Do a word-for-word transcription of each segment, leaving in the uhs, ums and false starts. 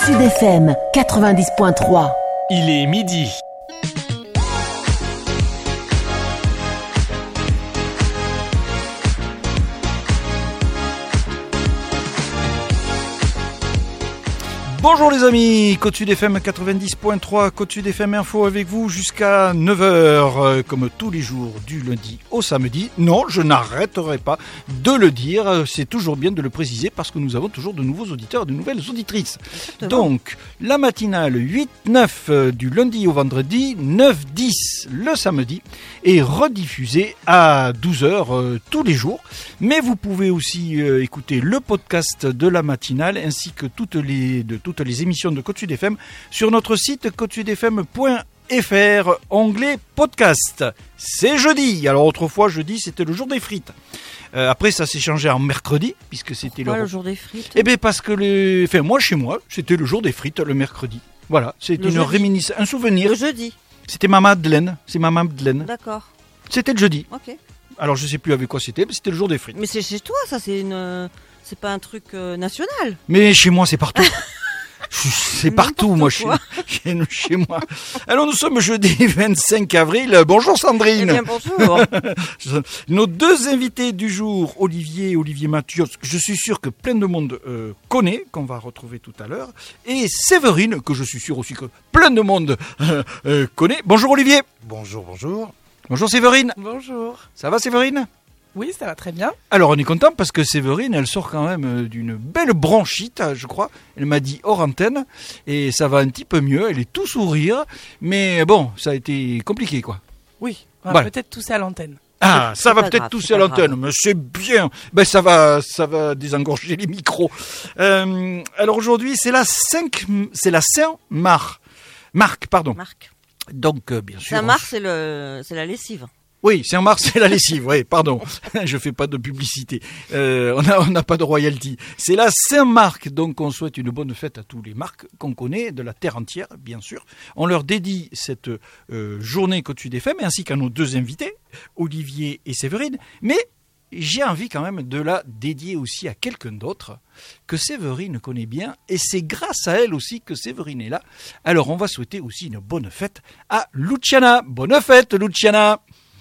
Sud F M quatre-vingt-dix point trois. Il est midi. Bonjour les amis, Côte Sud F M quatre-vingt-dix point trois, Côte Sud F M Info avec vous jusqu'à neuf heures, comme tous les jours du lundi au samedi. Non, je n'arrêterai pas de le dire, c'est toujours bien de le préciser parce que nous avons toujours de nouveaux auditeurs et de nouvelles auditrices. Exactement. Donc, la matinale huit neuf du lundi au vendredi, neuf dix le samedi, est rediffusée à douze heures euh, tous les jours. Mais vous pouvez aussi euh, écouter le podcast de la matinale ainsi que toutes les, de toutes les émissions de Côte Sud F M sur notre site côte sud f m point f r, onglet podcast. C'est jeudi. Alors autrefois, jeudi, c'était le jour des frites. Euh, après, ça s'est changé en mercredi, puisque c'était Pourquoi le... le jour des frites. Eh bien, parce que les... enfin, moi, chez moi, c'était le jour des frites, le mercredi. Voilà, c'est Le une jeudi. réminiscence, un souvenir. Le jeudi. C'était ma Madeleine. C'est ma Madeleine. D'accord. C'était le jeudi. Ok. Alors, je sais plus avec quoi c'était, mais c'était le jour des frites. Mais c'est chez toi, ça, c'est une, c'est pas un truc euh, national. Mais chez moi, c'est partout. C'est partout, moi, chez, chez, chez moi. Alors, nous sommes jeudi vingt-cinq avril. Bonjour Sandrine. Eh bien, bonjour. Nos deux invités du jour, Olivier et Olivier Mathieu, je suis sûr que plein de monde euh, connaît, qu'on va retrouver tout à l'heure, et Séverine, que je suis sûr aussi que plein de monde euh, euh, connaît. Bonjour Olivier. Bonjour, bonjour. Bonjour Séverine. Bonjour. Ça va Séverine ? Oui, ça va très bien. Alors on est content parce que Séverine, elle sort quand même d'une belle bronchite, je crois. Elle m'a dit hors antenne et ça va un petit peu mieux. Elle est tout sourire, mais bon, ça a été compliqué quoi. Oui, on va Voilà. peut-être tousser à l'antenne. Ah, C'est ça va pas peut-être grave, tousser c'est à pas l'antenne, grave. mais c'est bien. Ben ça va, ça va désengorger les micros. Euh, alors aujourd'hui, c'est la cinq, c'est la Saint-Marc. Marc, pardon. Marc. Donc euh, bien sûr. Saint-Marc, c'est le, c'est la lessive. Oui, Saint-Marc, c'est la lessive, oui, pardon. Je fais pas de publicité. Euh, on n'a on n'a pas de royalty. C'est la Saint-Marc, donc on souhaite une bonne fête à tous les marques qu'on connaît, de la terre entière, bien sûr. On leur dédie cette euh, journée Côte Sud F M, ainsi qu'à nos deux invités, Olivier et Séverine. Mais j'ai envie quand même de la dédier aussi à quelqu'un d'autre, que Séverine connaît bien, et c'est grâce à elle aussi que Séverine est là. Alors on va souhaiter aussi une bonne fête à Luciana. Bonne fête, Luciana.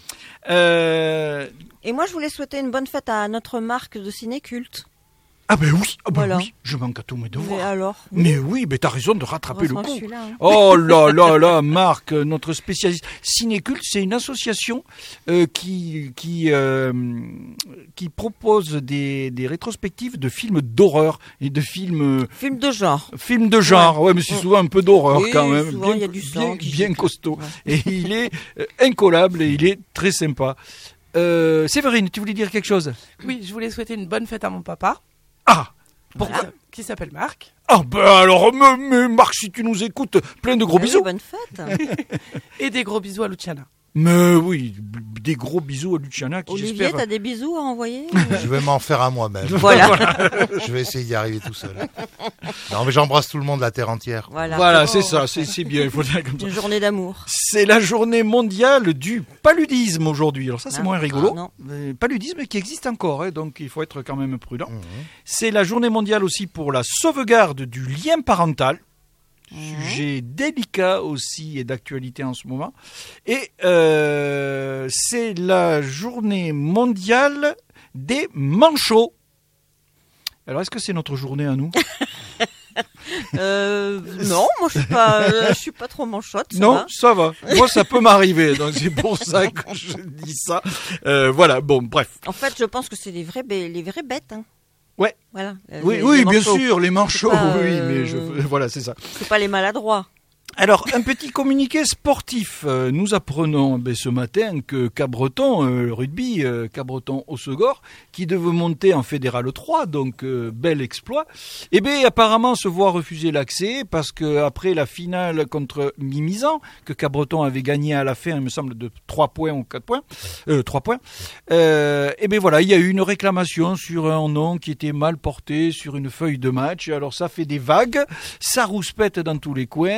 Euh... Et moi, je voulais souhaiter une bonne fête à notre marque de ciné-culte. Ah ben oui, ah ben Voilà. oui, je manque à tous mes Mais devoirs. alors Mais oui, mais t'as raison de rattraper le Heureusement que coup. je suis là, hein. Oh là là là, Marc, notre spécialiste. Cinéculte, c'est une association euh, qui qui euh, qui propose des, des rétrospectives de films d'horreur et de films Film de genre. films de genre. Ouais, mais c'est souvent un peu d'horreur Oui, quand même. souvent, bien, il y a du sang bien, qui bien gicle. costaud. Ouais. Et il est euh, incollable et il est très sympa. Euh, Séverine, tu voulais dire quelque chose ? Oui, je voulais souhaiter une bonne fête à mon papa. Ah. Pourquoi Qui s'appelle Marc. Ah ben alors, mais, mais Marc, si tu nous écoutes, plein de gros Ah oui, bisous. bonne fête. Et des gros bisous à Luciana. Mais oui, des gros bisous à Luciana qui Olivier, j'espère... t'as des bisous à envoyer Je vais m'en faire à moi-même. Voilà. Je vais essayer d'y arriver tout seul. Non, mais j'embrasse tout le monde, la terre entière. Voilà. Voilà, c'est ça, c'est, c'est bien, il faut dire comme ça. Une journée d'amour. C'est la journée mondiale du paludisme aujourd'hui. Alors ça, c'est Ah, moins rigolo. ah, non. Mais paludisme qui existe encore, hein, donc il faut être quand même prudent. Mmh. C'est la journée mondiale aussi pour la sauvegarde du lien parental. Sujet délicat aussi et d'actualité en ce moment. Et euh, c'est la journée mondiale des manchots. Alors, est-ce que c'est notre journée à nous ? Euh, non, moi je suis pas, euh, je suis pas trop manchotte. Ça Non, va. ça va. Moi, ça peut m'arriver, donc c'est pour ça que je dis ça. Euh, voilà, bon, bref. En fait, je pense que c'est les vrais, bé- les vraies bêtes. Hein. Ouais. Voilà. Euh, Oui, les- oui, les bien manchots. sûr, les manchots, C'est pas, oui, euh, mais je, voilà, c'est ça. C'est pas les maladroits. Alors, un petit communiqué sportif. Euh, nous apprenons ben, ce matin que Cabreton, euh, le rugby, euh, Cabreton-Hossegor, qui devait monter en Fédéral trois, donc euh, bel exploit, eh bien, apparemment se voit refuser l'accès parce que après la finale contre Mimizan, que Cabreton avait gagné à la fin, il me semble, de trois points ou quatre points, euh, trois points, euh, eh bien voilà, il y a eu une réclamation sur un nom qui était mal porté sur une feuille de match. Alors ça fait des vagues, ça rouspète dans tous les coins, je crois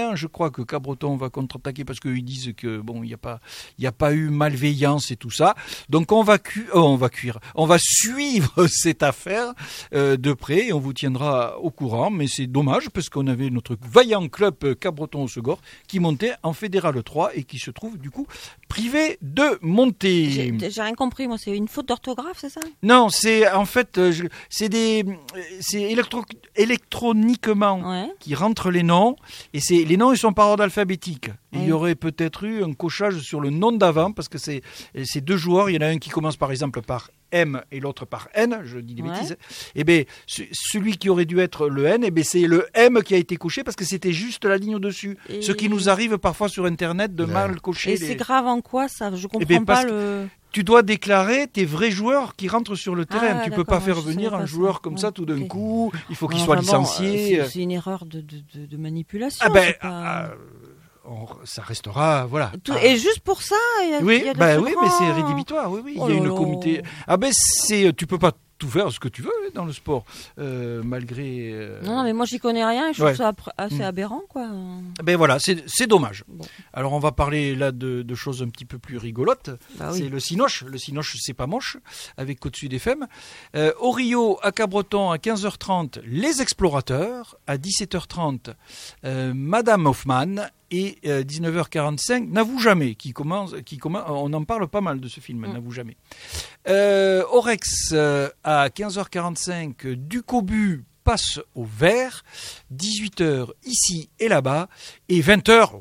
crois que Cabreton va contre-attaquer parce qu'ils disent que bon, il n'y a pas, il y a pas eu malveillance et tout ça. Donc on va cu- oh, on va cuire, on va suivre cette affaire euh, de près et on vous tiendra au courant. Mais c'est dommage parce qu'on avait notre vaillant club Cabreton au Segor qui montait en Fédéral trois et qui se trouve du coup privé de monter. J'ai j'ai rien compris, moi, c'est une faute d'orthographe, c'est ça? Non, c'est en fait, euh, je- c'est des, c'est électro- électroniquement Ouais. qui rentrent les noms et c'est les noms ils sont par ordre alphabétique. Il y Oui. aurait peut-être eu un cochage sur le nom d'avant parce que c'est ces deux joueurs, il y en a un qui commence par exemple par M et l'autre par N, je dis des Ouais. bêtises. Et ben ce- celui qui aurait dû être le N, et ben c'est le M qui a été coché parce que c'était juste la ligne au-dessus. Et- Ce qui nous arrive parfois sur internet de Ouais. mal cocher. Et les- c'est grave en quoi ça? Je comprends ben, parce pas que- le. Tu dois déclarer tes vrais joueurs qui rentrent sur le terrain. Ah, tu peux d'accord, pas faire je savais venir pas un ça. joueur comme Ouais, ça tout d'un ok. coup. Il faut qu'il Enfin soit bon, licencié. euh, c'est- C'est une erreur de, de, de, de manipulation. ah ben, c'est pas- ah, on- ça restera, voilà. Tout- Ah. Et juste pour ça, il y a, oui, il y a de bah ce oui, grand- mais c'est rédhibitoire. Oui, oui. Oh Il y a là une là. comité. Ah ben c'est, tu peux pas tout faire ce que tu veux dans le sport, euh, malgré. euh, Non, non, mais moi j'y connais rien et je trouve Ouais. ça appr- assez Mm. aberrant, quoi. Ben voilà, c'est c'est dommage. Bon. Alors on va parler là de, de choses un petit peu plus rigolotes. Bah oui. C'est le Cinoche. Le Cinoche, c'est pas moche, avec Côte Sud F M. Euh, au Rio, à Cabreton, à quinze heures trente, les Explorateurs. À dix-sept heures trente, euh, Madame Hoffman. Et euh, dix-neuf heures quarante-cinq, N'avoue jamais, qui commence, qui commence, on en parle pas mal de ce film, Mm. N'avoue jamais. Euh, au Rex, euh, à quinze heures quarante-cinq, du Cobu passe au vert, dix-huit heures ici et là-bas, et vingt heures,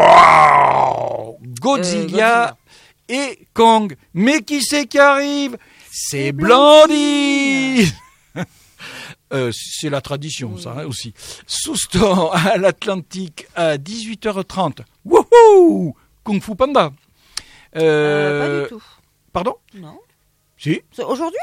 wow, Godzilla, Euh, et Kong. Mais qui c'est qui arrive? C'est C'est Blondie. Euh, c'est la tradition, ça hein, aussi. Souston à l'Atlantique à dix-huit heures trente. Wouhou! Kung Fu Panda. Euh, Euh, pas du tout. Pardon? Non. Si. C'est aujourd'hui?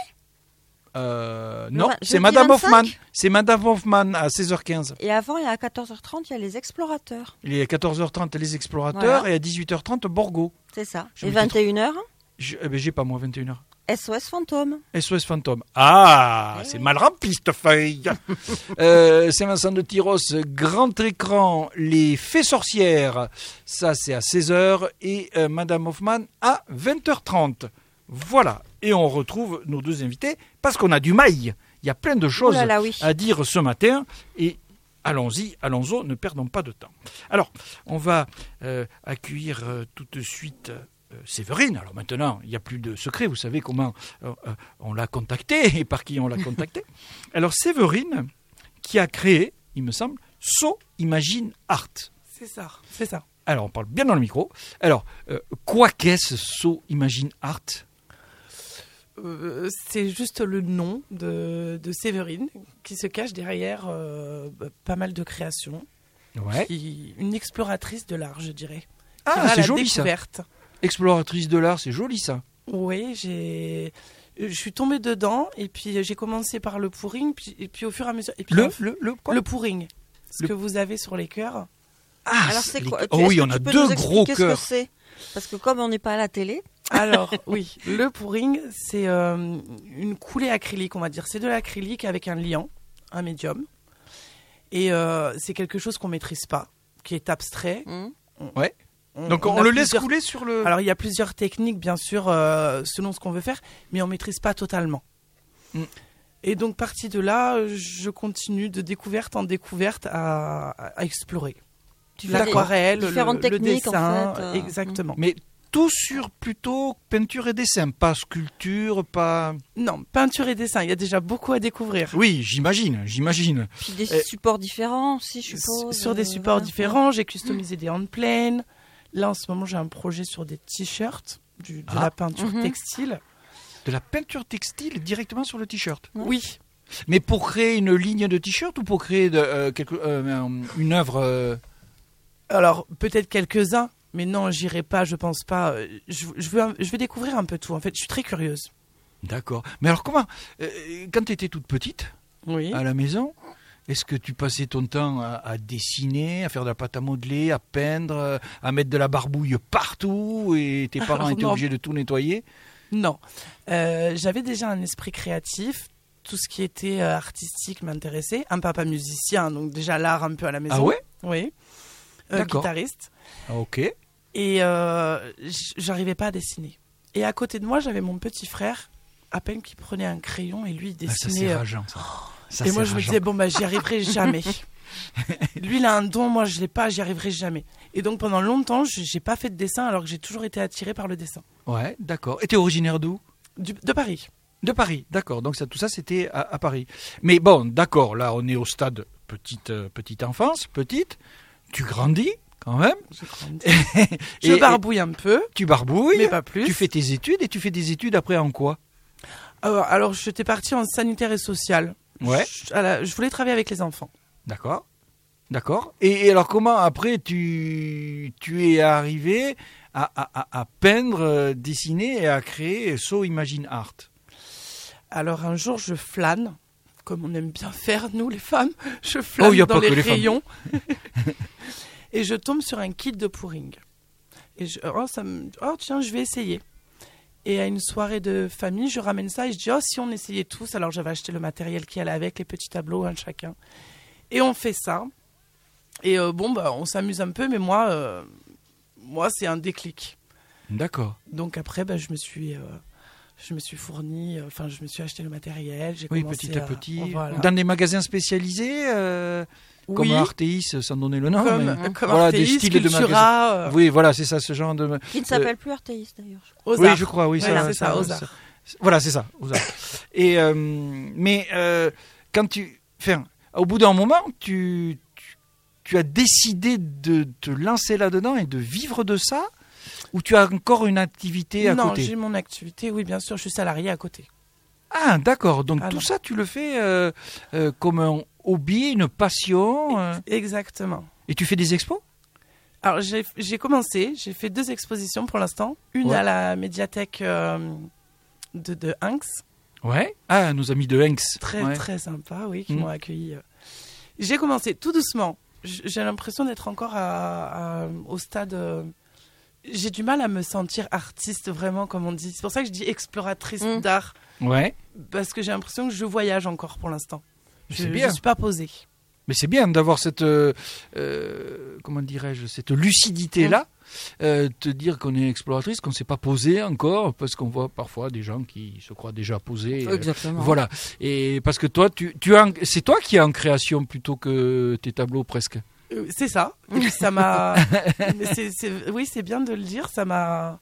Euh, Le non, vingt- c'est jeudi Madame vingt-cinq? Hoffman. C'est Madame Hoffman à seize heures quinze. Et avant, il y a à quatorze heures trente, il y a les explorateurs. Il est à quatorze heures trente les Explorateurs Voilà. et à dix-huit heures trente Borgo. C'est ça. Je Et me vingt et une heures, Je, eh ben, j'ai pas moi vingt et une heures. S O S Fantôme. S O S Fantôme. Ah, Eh c'est oui. mal rempli cette feuille. euh, Saint-Vincent de Tyros, grand écran, les Fées sorcières. Ça, c'est à seize heures. Et euh, Madame Hoffman à vingt heures trente. Voilà. Et on retrouve nos deux invités parce qu'on a du mail. Il y a plein de choses Oh là là, oui. à dire ce matin. Et allons-y, allons-y, ne perdons pas de temps. Alors, on va euh, accueillir euh, tout de suite euh, Séverine. Alors maintenant, il n'y a plus de secret. Vous savez comment euh, euh, on l'a contacté et par qui on l'a contacté. Alors Séverine, qui a créé, il me semble, So Imagine Art. C'est ça, c'est ça. Alors, on parle bien dans le micro. Alors, euh, quoi qu'est-ce So Imagine Art? Euh, c'est juste le nom de, de Séverine qui se cache derrière euh, bah, pas mal de créations. Ouais. Qui- une exploratrice de l'art, je dirais. Qui Ah, va à c'est la joli ça. découverte. Exploratrice de l'art, c'est joli ça. Oui, j'ai. Je suis tombée dedans et puis j'ai commencé par le pouring puis, et puis au fur et à mesure. Et puis Le, en- le, le quoi le pouring, ce Le- que vous avez sur les cœurs. Ah, Alors c'est les- quoi? Oh Est-ce oui, que on tu a peux deux nous gros expliquer ce que cœurs. c'est? Parce que comme on n'est pas à la télé, Alors oui, le pouring, c'est euh, une coulée acrylique, on va dire. C'est de l'acrylique avec un liant, un médium. Et euh, c'est quelque chose qu'on maîtrise pas, qui est abstrait. hein, Ouais. On- Donc on, a le laisse plusieurs- couler sur le. Alors il y a plusieurs techniques, bien sûr, euh, selon ce qu'on veut faire, mais on maîtrise pas totalement. Mm. Et donc parti de là, je continue de découverte en découverte à, à explorer. tu fais des- L'aquarelle, le, différentes le techniques, en dessin, fait, euh, exactement. Mais tout sur plutôt peinture et dessin, pas sculpture, pas. Non, peinture et dessin, il y a déjà beaucoup à découvrir. Oui, j'imagine, j'imagine. Puis des Eh. supports différents aussi, je suppose. Sur des euh, supports voilà. différents, j'ai customisé des handplanes. Là, en ce moment, j'ai un projet sur des t-shirts, du- de Ah. la peinture Mhm. textile. De la peinture textile directement sur le t-shirt. Ouais. Oui, Mais pour créer une ligne de t-shirt ou pour créer de, euh, quelque, euh, un- une œuvre euh, alors peut-être quelques-uns, mais non, j'irai pas, je pense pas. Euh, Je, je veux, un- je veux découvrir un peu tout. En fait, je suis très curieuse. D'accord. Mais alors comment euh, quand tu étais toute petite, Oui. à la maison, est-ce que tu passais ton temps à, à dessiner, à faire de la pâte à modeler, à peindre, euh, à mettre de la barbouille partout et tes parents Alors, étaient non. obligés de tout nettoyer? Non, Euh, j'avais déjà un esprit créatif. Tout ce qui était euh, artistique m'intéressait. Un papa musicien, donc déjà l'art un peu à la maison. Ah ouais? Oui. euh, D'accord. guitariste. Ok. Et euh, j- j'arrivais pas à dessiner. Et à côté de moi, j'avais mon petit frère, à peine qui prenait un crayon et lui il Ah, ça dessinait. c'est euh, rageant ça. Ça, et c'est moi je me rageant. disais bon bah j'y arriverai jamais. Lui il a un don, moi je l'ai pas, j'y arriverai jamais. Et donc pendant longtemps, je- j'ai pas fait de dessin alors que j'ai toujours été attirée par le dessin. Ouais, d'accord. Et t'es originaire d'où? Du- de Paris. De Paris, d'accord. Donc ça, tout ça, c'était à, à Paris. Mais bon, d'accord, là, on est au stade petite, euh, petite enfance, petite. Tu grandis, quand même. Je, grandis. Et- je et- barbouille un peu, Tu barbouilles. mais pas plus. Tu fais tes études, et tu fais des études après en quoi? Alors, alors j'étais partie en sanitaire et social. Ouais. Je, à la- je voulais travailler avec les enfants. D'accord. D'accord. Et, et alors, comment, après, tu, tu es arrivé à, à, à- à peindre, euh, dessiner et à créer So Imagine Art? Alors un jour, je flâne, comme on aime bien faire, nous les femmes. Je flâne Oh, y a dans pas les que les femmes. rayons. Et je tombe sur un kit de pouring. Et je, oh, ça me, oh, tiens, je vais essayer. Et à une soirée de famille, je ramène ça et je dis, oh, si on essayait tous. Alors j'avais acheté le matériel qui allait avec, les petits tableaux, un chacun. Et on fait ça. Et euh, bon, bah, on s'amuse un peu, mais moi, euh, moi c'est un déclic. D'accord. Donc après, bah, je me suis... euh, Je me suis fourni, euh, enfin, je me suis acheté le matériel. J'ai Oui, commencé petit à petit. voilà. Dans des magasins spécialisés, euh, comme Oui, Arteis, sans donner le nom. comme, mais- comme Voilà, Arteis, des styles de Cultura, euh, Oui, voilà, c'est ça, ce genre de. Qui ne s'appelle plus Arteis d'ailleurs. je crois. Ozar. Oui, je crois, oui, Voilà, ça, c'est ça, Ozar. ça- Voilà, c'est ça, Ozar. Et euh, mais euh, quand tu, enfin, au bout d'un moment, tu, tu, tu as décidé de te lancer là-dedans et de vivre de ça, ou tu as encore une activité à Non, côté? j'ai mon activité, oui, bien sûr, je suis salarié à côté. Ah, d'accord. Donc Ah, tout non. ça, tu le fais euh, euh, comme un hobby, une passion, euh, Exactement. et tu fais des expos? Alors, j'ai j'ai commencé, j'ai fait deux expositions pour l'instant. Une Ouais. à la médiathèque euh, de, de Hinx, Ouais. Ah, nos amis de Hinx. très Ouais. très sympa, oui, qui Mm. m'ont accueilli. euh. J'ai commencé tout doucement. J- J'ai l'impression d'être encore à, à- au stade. euh, J'ai du mal à me sentir artiste vraiment, comme on dit. C'est pour ça que je dis exploratrice Mm. d'art, Ouais. parce que j'ai l'impression que je voyage encore pour l'instant. Je C'est ne bien. suis pas posée. Mais c'est bien d'avoir cette, euh, euh, comment dirais-je, cette lucidité-là, euh, te dire qu'on est exploratrice, qu'on ne s'est pas posé encore, parce qu'on voit parfois des gens qui se croient déjà posés. euh, Exactement. Voilà. Et parce que toi, tu, tu as, c'est toi qui es en création plutôt que tes tableaux presque. Euh, C'est ça. Et puis ça m'a. Mais c'est- c'est- Oui, c'est bien de le dire. Ça m'a.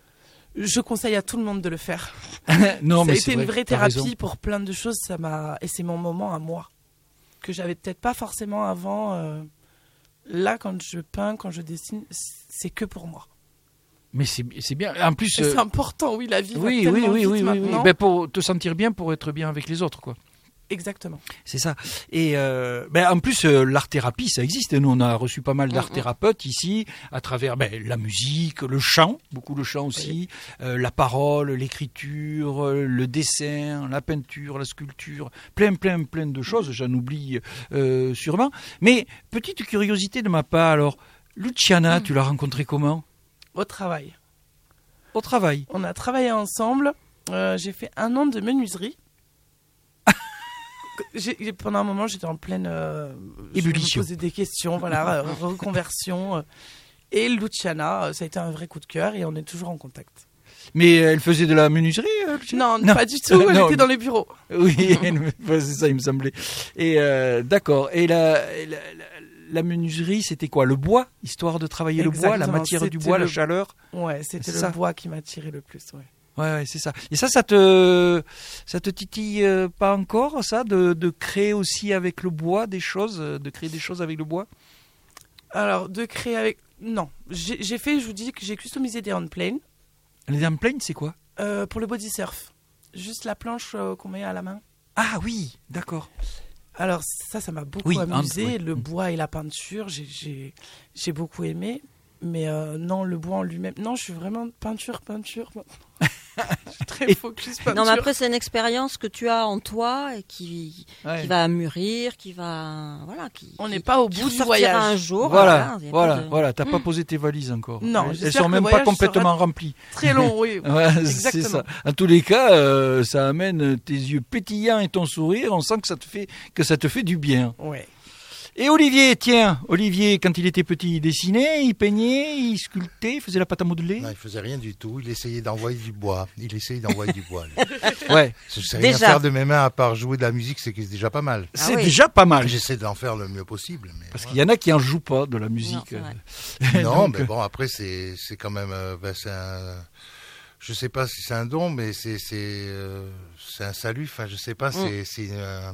Je conseille à tout le monde de le faire. non, ça mais a c'est été une vrai, vraie t'as raison. thérapie pour plein de choses. Ça m'a. Et c'est mon moment à moi que j'avais peut-être pas forcément avant. euh, Là, quand je peins, quand je dessine, c'est que pour moi. Mais c'est, c'est bien. En plus, Et euh, c'est important, oui, la vie va oui, oui, tellement oui, vite oui, oui, oui. maintenant. Ben, pour te sentir bien, pour être bien avec les autres, quoi. Exactement. C'est ça. Et euh, ben en plus, euh, l'art-thérapie, ça existe. Et nous, on a reçu pas mal d'art-thérapeutes ici, à travers ben, la musique, le chant, beaucoup le chant aussi, euh, la parole, l'écriture, euh, le dessin, la peinture, la sculpture, plein, plein, plein de choses. J'en oublie euh, sûrement. Mais petite curiosité de ma part, alors, Luciana, tu l'as rencontrée comment? Au travail. Au travail. On a travaillé ensemble. Euh, j'ai fait un an de menuiserie. J'ai- pendant un moment, j'étais en pleine euh, Ébullition. Je me posais des questions, voilà, euh, reconversion. euh. Et Luciana, euh, ça a été un vrai coup de cœur et on est toujours en contact. Mais elle faisait de la menuiserie, euh, Luciana? Non, pas du tout. Elle Non. était dans les bureaux. Oui, elle me- ouais, c'est ça, il me semblait. Et euh, d'accord. Et la, la, la- la menuiserie, c'était quoi? Le bois, histoire de travailler le bois, la Exactement, matière du c'était bois, la le- chaleur. Ouais, c'était C'est le ça. bois qui m'a tiré le plus. Ouais. Ouais, ouais, c'est ça. Et ça, ça te, ça te titille euh, pas encore, ça, de, de créer aussi avec le bois des choses, euh, de créer des choses avec le bois? Alors, de créer avec. Non, j'ai j'ai fait, je vous dis que j'ai customisé des handplanes Les dames pleines, c'est quoi? euh, pour le body surf. Juste la planche euh, qu'on met à la main. Ah oui, d'accord. Alors ça, ça m'a beaucoup Oui, amusé. Hans, oui. Le Mm. bois et la peinture, j'ai- j'ai j'ai beaucoup aimé. Mais euh, non, le bois en lui-même. Non, je suis vraiment peinture, peinture. je suis très focus peinture. Non, mais après, c'est une expérience que tu as en toi et qui, Ouais. qui va mûrir, qui va. Voilà. Qui, On qui- n'est pas au qui bout du ressortira voyage. un jour. Voilà, il y a voilà, pas de- voilà. T'as pas Mm. posé tes valises encore. Non, elles, elles j'espère sont que même le pas voyage complètement sera- remplies. Très long, oui. Ouais, c'est Exactement. ça. En tous les cas, euh, ça amène tes yeux pétillants et ton sourire. On sent que ça te fait que ça te fait du bien. Ouais. Et Olivier, tiens, Olivier, quand il était petit, il dessinait, il peignait, il sculptait, il faisait la pâte à modeler. Non, il faisait rien du tout. Il essayait d'envoyer du bois. Il essayait d'envoyer du bois. Ouais. Je sais rien Déjà. faire de mes mains à part jouer de la musique, c'est que c'est déjà pas mal. Ah C'est oui. déjà pas mal. J'essaie d'en faire le mieux possible. Mais Parce voilà. qu'il y en a qui en jouent pas de la musique. c'est vrai. Non, Donc, mais bon, après, c'est, c'est quand même. Euh, ben, c'est un. Je sais pas si c'est un don, mais c'est, c'est, euh, c'est un salut. Enfin, je sais pas, c'est. C'est, euh,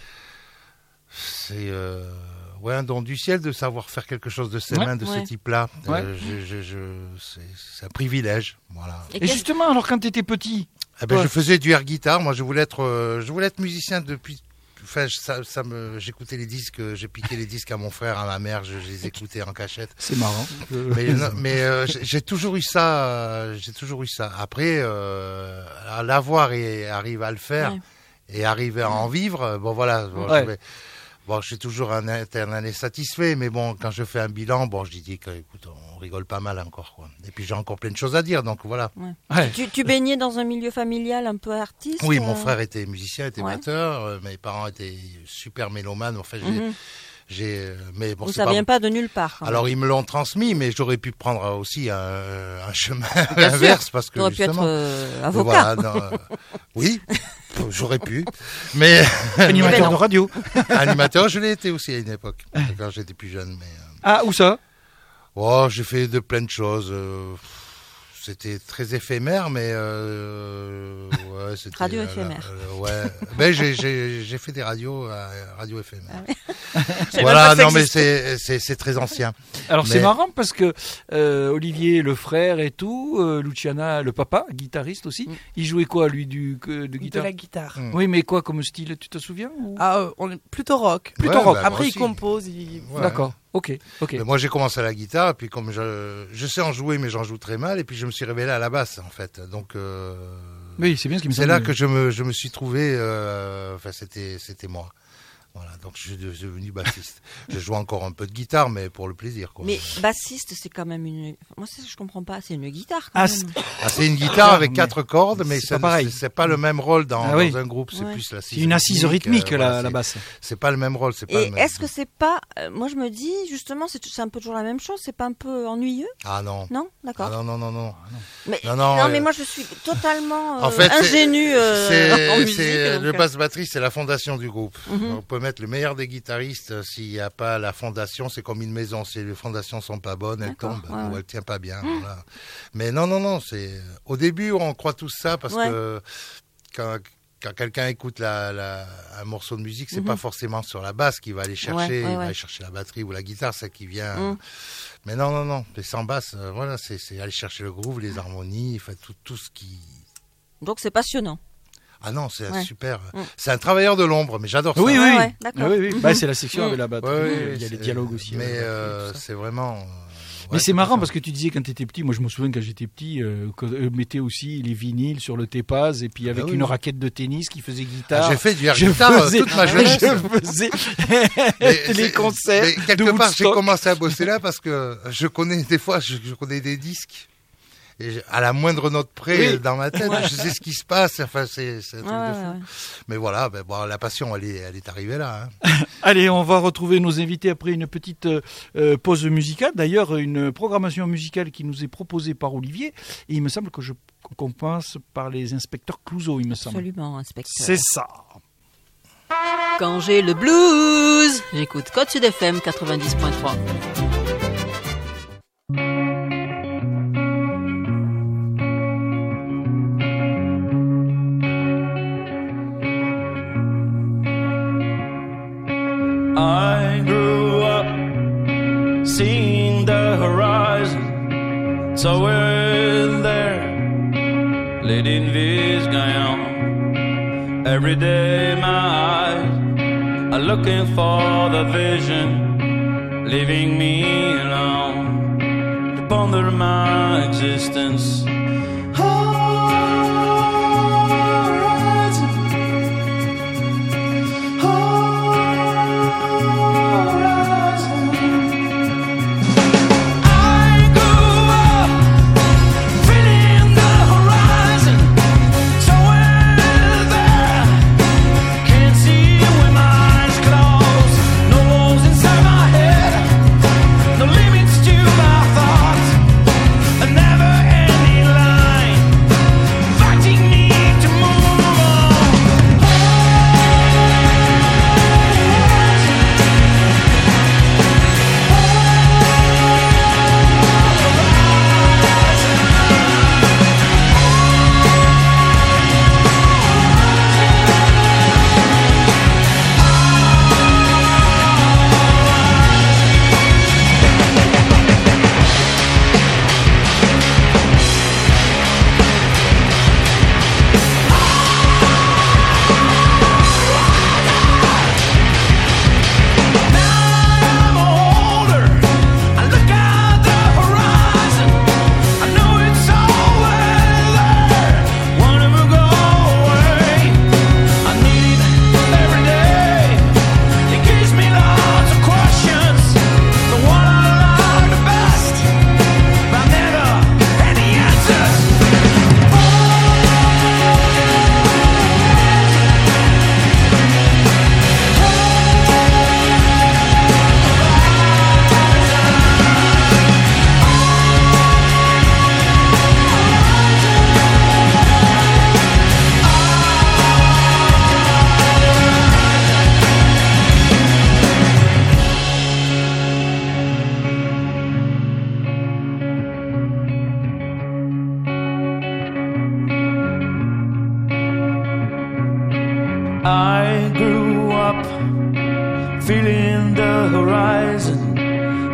c'est euh, ouais, un don du ciel de savoir faire quelque chose de ses Ouais, mains, de ouais. ce type-là. Ouais. Euh, je, je, je, c'est, c'est un privilège. Voilà. Et Et quel- justement, alors quand tu étais petit, Eh ben, Ouais. je faisais du air guitare. Moi, je voulais être, euh, je voulais être musicien depuis. Enfin, je- ça, ça me, j'écoutais les disques, euh, j'ai piqué les disques à mon frère, à ma mère, je, je les écoutais en cachette. c'est marrant. Mais, non, mais euh, j'ai, j'ai toujours eu ça, euh, j'ai toujours eu ça. Après, euh, à l'avoir et arriver à le faire Ouais. et arriver à en vivre, euh, bon voilà. Bon, Ouais. je, vais- bon, je suis toujours un éternel satisfait, mais bon, quand je fais un bilan, bon, je dis que, écoute, on rigole pas mal encore, quoi. Et puis j'ai encore plein de choses à dire, donc voilà. Ouais. tu, tu baignais dans un milieu familial un peu artiste Oui, euh, mon frère était musicien, était Ouais. batteur. euh, mes parents étaient super mélomanes. Enfin, j'ai, Mhm. j'ai, euh, mais bon, Ou c'est ça pas- vient pas de nulle part. quand Alors même. ils me l'ont transmis, mais j'aurais pu prendre aussi un, un chemin inverse parce que T'aurais pu être justement. euh, Mais avocat. voilà, non, euh, oui, j'aurais pu, mais Animateur non. de radio. animateur, je l'ai été aussi à une époque quand j'étais plus jeune. Mais euh, Ah, où ça? oh, j'ai fait de plein de choses. euh, C'était très éphémère, mais euh, ouais, c'était Radio euh, éphémère. euh, ouais, ben j'ai j'ai j'ai fait des radios, euh, radio éphémère. savais Voilà, même pas que ça non mais existait. c'est c'est c'est très ancien. Alors c'est Mais- marrant parce que euh, Olivier, le frère et tout, euh, Luciana, le papa, guitariste aussi, Mm. il jouait quoi lui du que- de De guitare? la guitare. Mm. Oui, mais quoi comme style, tu te souviens ou- Ah, euh, on est plutôt rock. Plutôt Ouais, rock. bah, moi Après, il aussi. compose. Il... Ouais. D'accord. Ok. Ok. Mais moi, j'ai commencé à la guitare, et puis comme je, je sais en jouer, mais j'en joue très mal, et puis je me suis révélé à la basse, en fait. Donc, euh, Oui, c'est bien ce qui me c'est semble. là que je me, je me suis trouvé, euh, enfin, c'était, c'était moi. Voilà, donc je suis de- devenu bassiste. Je joue encore un peu de guitare, mais pour le plaisir, quoi. Mais bassiste, c'est quand même une. Moi, ça, je comprends pas. C'est une guitare. Quand Ah, même. c'est- Ah, c'est une guitare Ah, avec mais quatre cordes, mais c'est ça pas pareil. c'est, c'est pas le même rôle dans, Ah oui. dans un groupe, c'est Ouais. plus l'assise. C'est une assise rythmique, euh, la, voilà, la c'est- basse. C'est pas le même rôle, c'est pas Et le même. est-ce que c'est pas. euh, moi, je me dis, justement, c'est c'est un peu toujours la même chose. C'est pas un peu ennuyeux? Ah non. Non? D'accord. Ah non, non, non, non. Mais, Non, non, non, euh, mais moi, je suis totalement euh, En fait, c'est- ingénue euh, c'est, en musique. c'est- donc, le euh, basse batterie, c'est la fondation du groupe. Mhm. On peut mettre le meilleur des guitaristes, euh, s'il n'y a pas la fondation, c'est comme une maison. Si les fondations sont pas bonnes, elles D'accord, tombent, ouais, ou ouais. elles tiennent pas bien. Voilà. Mais non, non, non. C'est au début, on croit tous ça parce Ouais. que quand quand quelqu'un écoute la, la, un morceau de musique, c'est Mhm. pas forcément sur la basse qu'il va aller chercher, Ouais, ouais, il ouais. va aller chercher la batterie ou la guitare, c'est qui vient. Mhm. Mais non, non, non. Mais sans basse, euh, voilà, c'est, c'est aller chercher le groove, les harmonies, enfin, tout, tout ce qui. Donc, c'est passionnant. Ah non, c'est un Ouais. super. Mm. C'est un travailleur de l'ombre, mais j'adore ça. Oui, Ouais, oui. ouais, d'accord. Ah oui, oui. Mhm. Bah, c'est la section Mm. avec la batterie. Ouais, ouais, il y a les c'est- dialogues aussi. Mais avec la batterie, euh, tout ça. c'est vraiment. euh, Mais ouais, c'est marrant ça. parce que tu disais quand tu étais petit, moi je me souviens quand j'étais petit, euh, qu'on euh, mettait aussi les vinyles sur le Tépaz et puis avec Ah oui, une oui. raquette de tennis qui faisait Ah, guitare. j'ai fait du air je guitare euh, faisais, toute ma jeunesse. je faisais Mais les c'est- concerts mais quelque de part, j'ai Woodstock. commencé à bosser là parce que je connais des fois, je, je connais des disques. Et je- à la moindre note près Oui. euh, dans ma tête, je sais ce qui se passe. Enfin, c'est, c'est un Ouais, truc de ouais, fou. ouais. Mais voilà, ben, bon, la passion, elle est, elle est arrivée là. Hein. Allez, on va retrouver nos invités après une petite euh, euh, pause musicale. D'ailleurs, une programmation musicale qui nous est proposée par Olivier. Et il me semble que je, qu'on passe par les inspecteurs Clouseau, il me semble. Absolument, inspecteur. C'est ça. Quand j'ai le blues, j'écoute Code Sud F M quatre-vingt-dix point trois. I grew up seeing the horizon, so we're there, leading this guy on. Every day my eyes are looking for the vision, leaving me alone to ponder my existence. Inside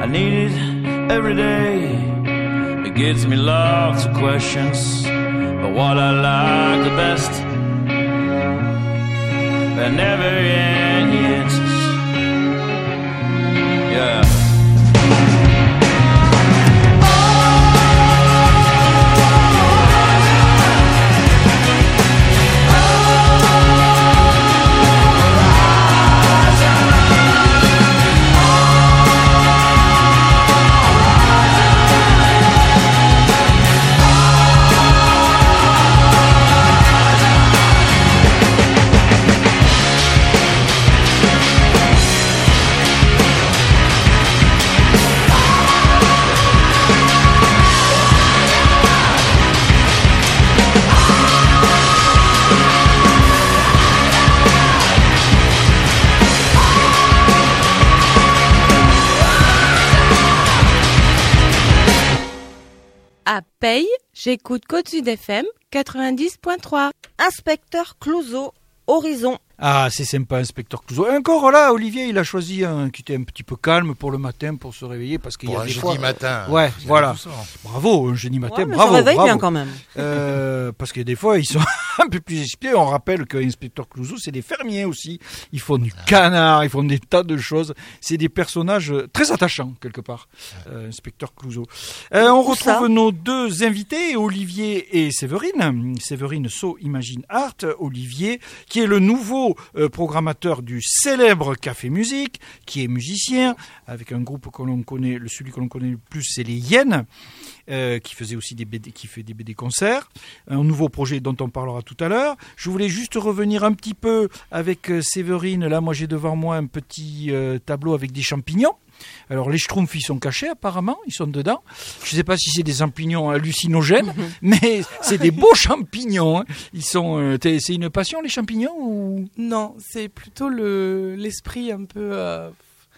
need it every day. It gives me lots of questions, but what I like the best, there never any answers. Yeah. À Paye, j'écoute Côte-Sud F M quatre-vingt-dix point trois. Inspecteur Clouseau, Horizon. Ah, c'est sympa, inspecteur Clouseau. Encore là, Olivier, il a choisi un qui était un petit peu calme pour le matin, pour se réveiller, parce qu'il pour y a un des jeudi fois... matin. Ouais, voilà. Bravo, un jeudi matin, Ouais, mais bravo, ça réveille bravo. bien quand même. Euh, parce que des fois, ils sont un peu plus expliqués. On rappelle que inspecteur Clouseau, c'est des fermiers aussi. Ils font du canard, ils font des tas de choses. C'est des personnages très attachants, quelque part, euh, inspecteur Clouseau. Euh, on Où retrouve ça nos deux invités, Olivier et Séverine. Séverine So Imagine Art. Olivier, qui est le nouveau euh, programmateur du célèbre Café Musique, qui est musicien, avec un groupe que l'on connaît, le celui que l'on connaît le plus, c'est les Hyènes, euh, qui faisait aussi des B D, qui fait des B D concerts. Un nouveau projet dont on parlera tout à l'heure. Je voulais juste revenir un petit peu avec euh, Séverine. Là, moi, j'ai devant moi un petit euh, tableau avec des champignons. Alors les schtroumpfs, ils sont cachés apparemment, ils sont dedans. Je ne sais pas si c'est des champignons hallucinogènes, mais c'est des beaux champignons. Hein. Ils sont, euh, c'est une passion les champignons ou... Non, c'est plutôt le l'esprit un peu euh,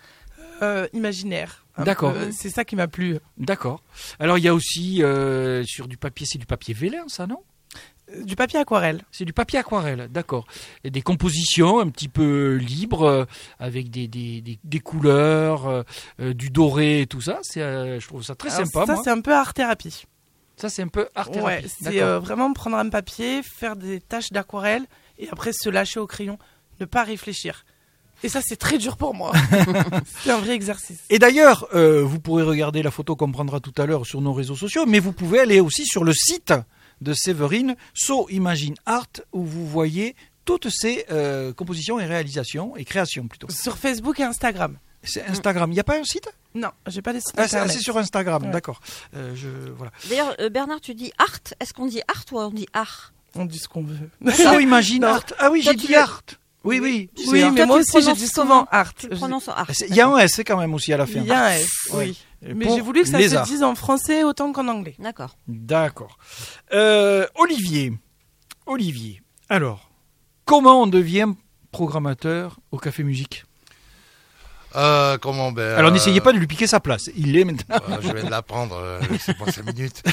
euh, imaginaire. Un D'accord. peu, c'est ça qui m'a plu. D'accord. Alors il y a aussi euh, sur du papier, c'est du papier vélin, ça non ? Du papier aquarelle. C'est du papier aquarelle, d'accord. Et des compositions un petit peu libres, euh, avec des, des, des, des couleurs, euh, euh, du doré et tout ça. C'est, euh, je trouve ça très Alors, sympa, ça, moi. c'est un peu art thérapie. Ça, c'est un peu art thérapie. Ouais, c'est euh, vraiment prendre un papier, faire des taches d'aquarelle et après se lâcher au crayon, ne pas réfléchir. Et ça, c'est très dur pour moi. C'est un vrai exercice. Et d'ailleurs, euh, vous pourrez regarder la photo qu'on prendra tout à l'heure sur nos réseaux sociaux, mais vous pouvez aller aussi sur le site de Séverine, So Imagine Art, où vous voyez toutes ces euh, compositions et réalisations, et créations plutôt. Sur Facebook et Instagram. C'est Instagram, il n'y a pas un site ? Non, j'ai pas de site Ah, c'est, internet. c'est sur Instagram, Ouais. d'accord. Euh, je, voilà. D'ailleurs, euh, Bernard, tu dis art. Est-ce qu'on dit art ou on dit art? On dit ce qu'on veut. So Imagine Non. Art. Ah oui, Toi, j'ai tu dit le- art. Oui, oui. Oui, c'est mais art. Toi, moi tu aussi, le je prononces dis comment souvent art. Tu le prononces en art. C'est- Il y a un S quand même aussi à la fin. Il y a un S, Ouais. oui. Et Mais pour j'ai voulu que ça les se arts. dise en français autant qu'en anglais. D'accord. D'accord. Euh, Olivier. Olivier. Alors, comment on devient programmateur au Café Musique ? Euh, comment ben, Alors, euh, n'essayez pas de lui piquer sa place. Il est maintenant. euh, je vais l'apprendre, euh, c'est pour cinq minutes.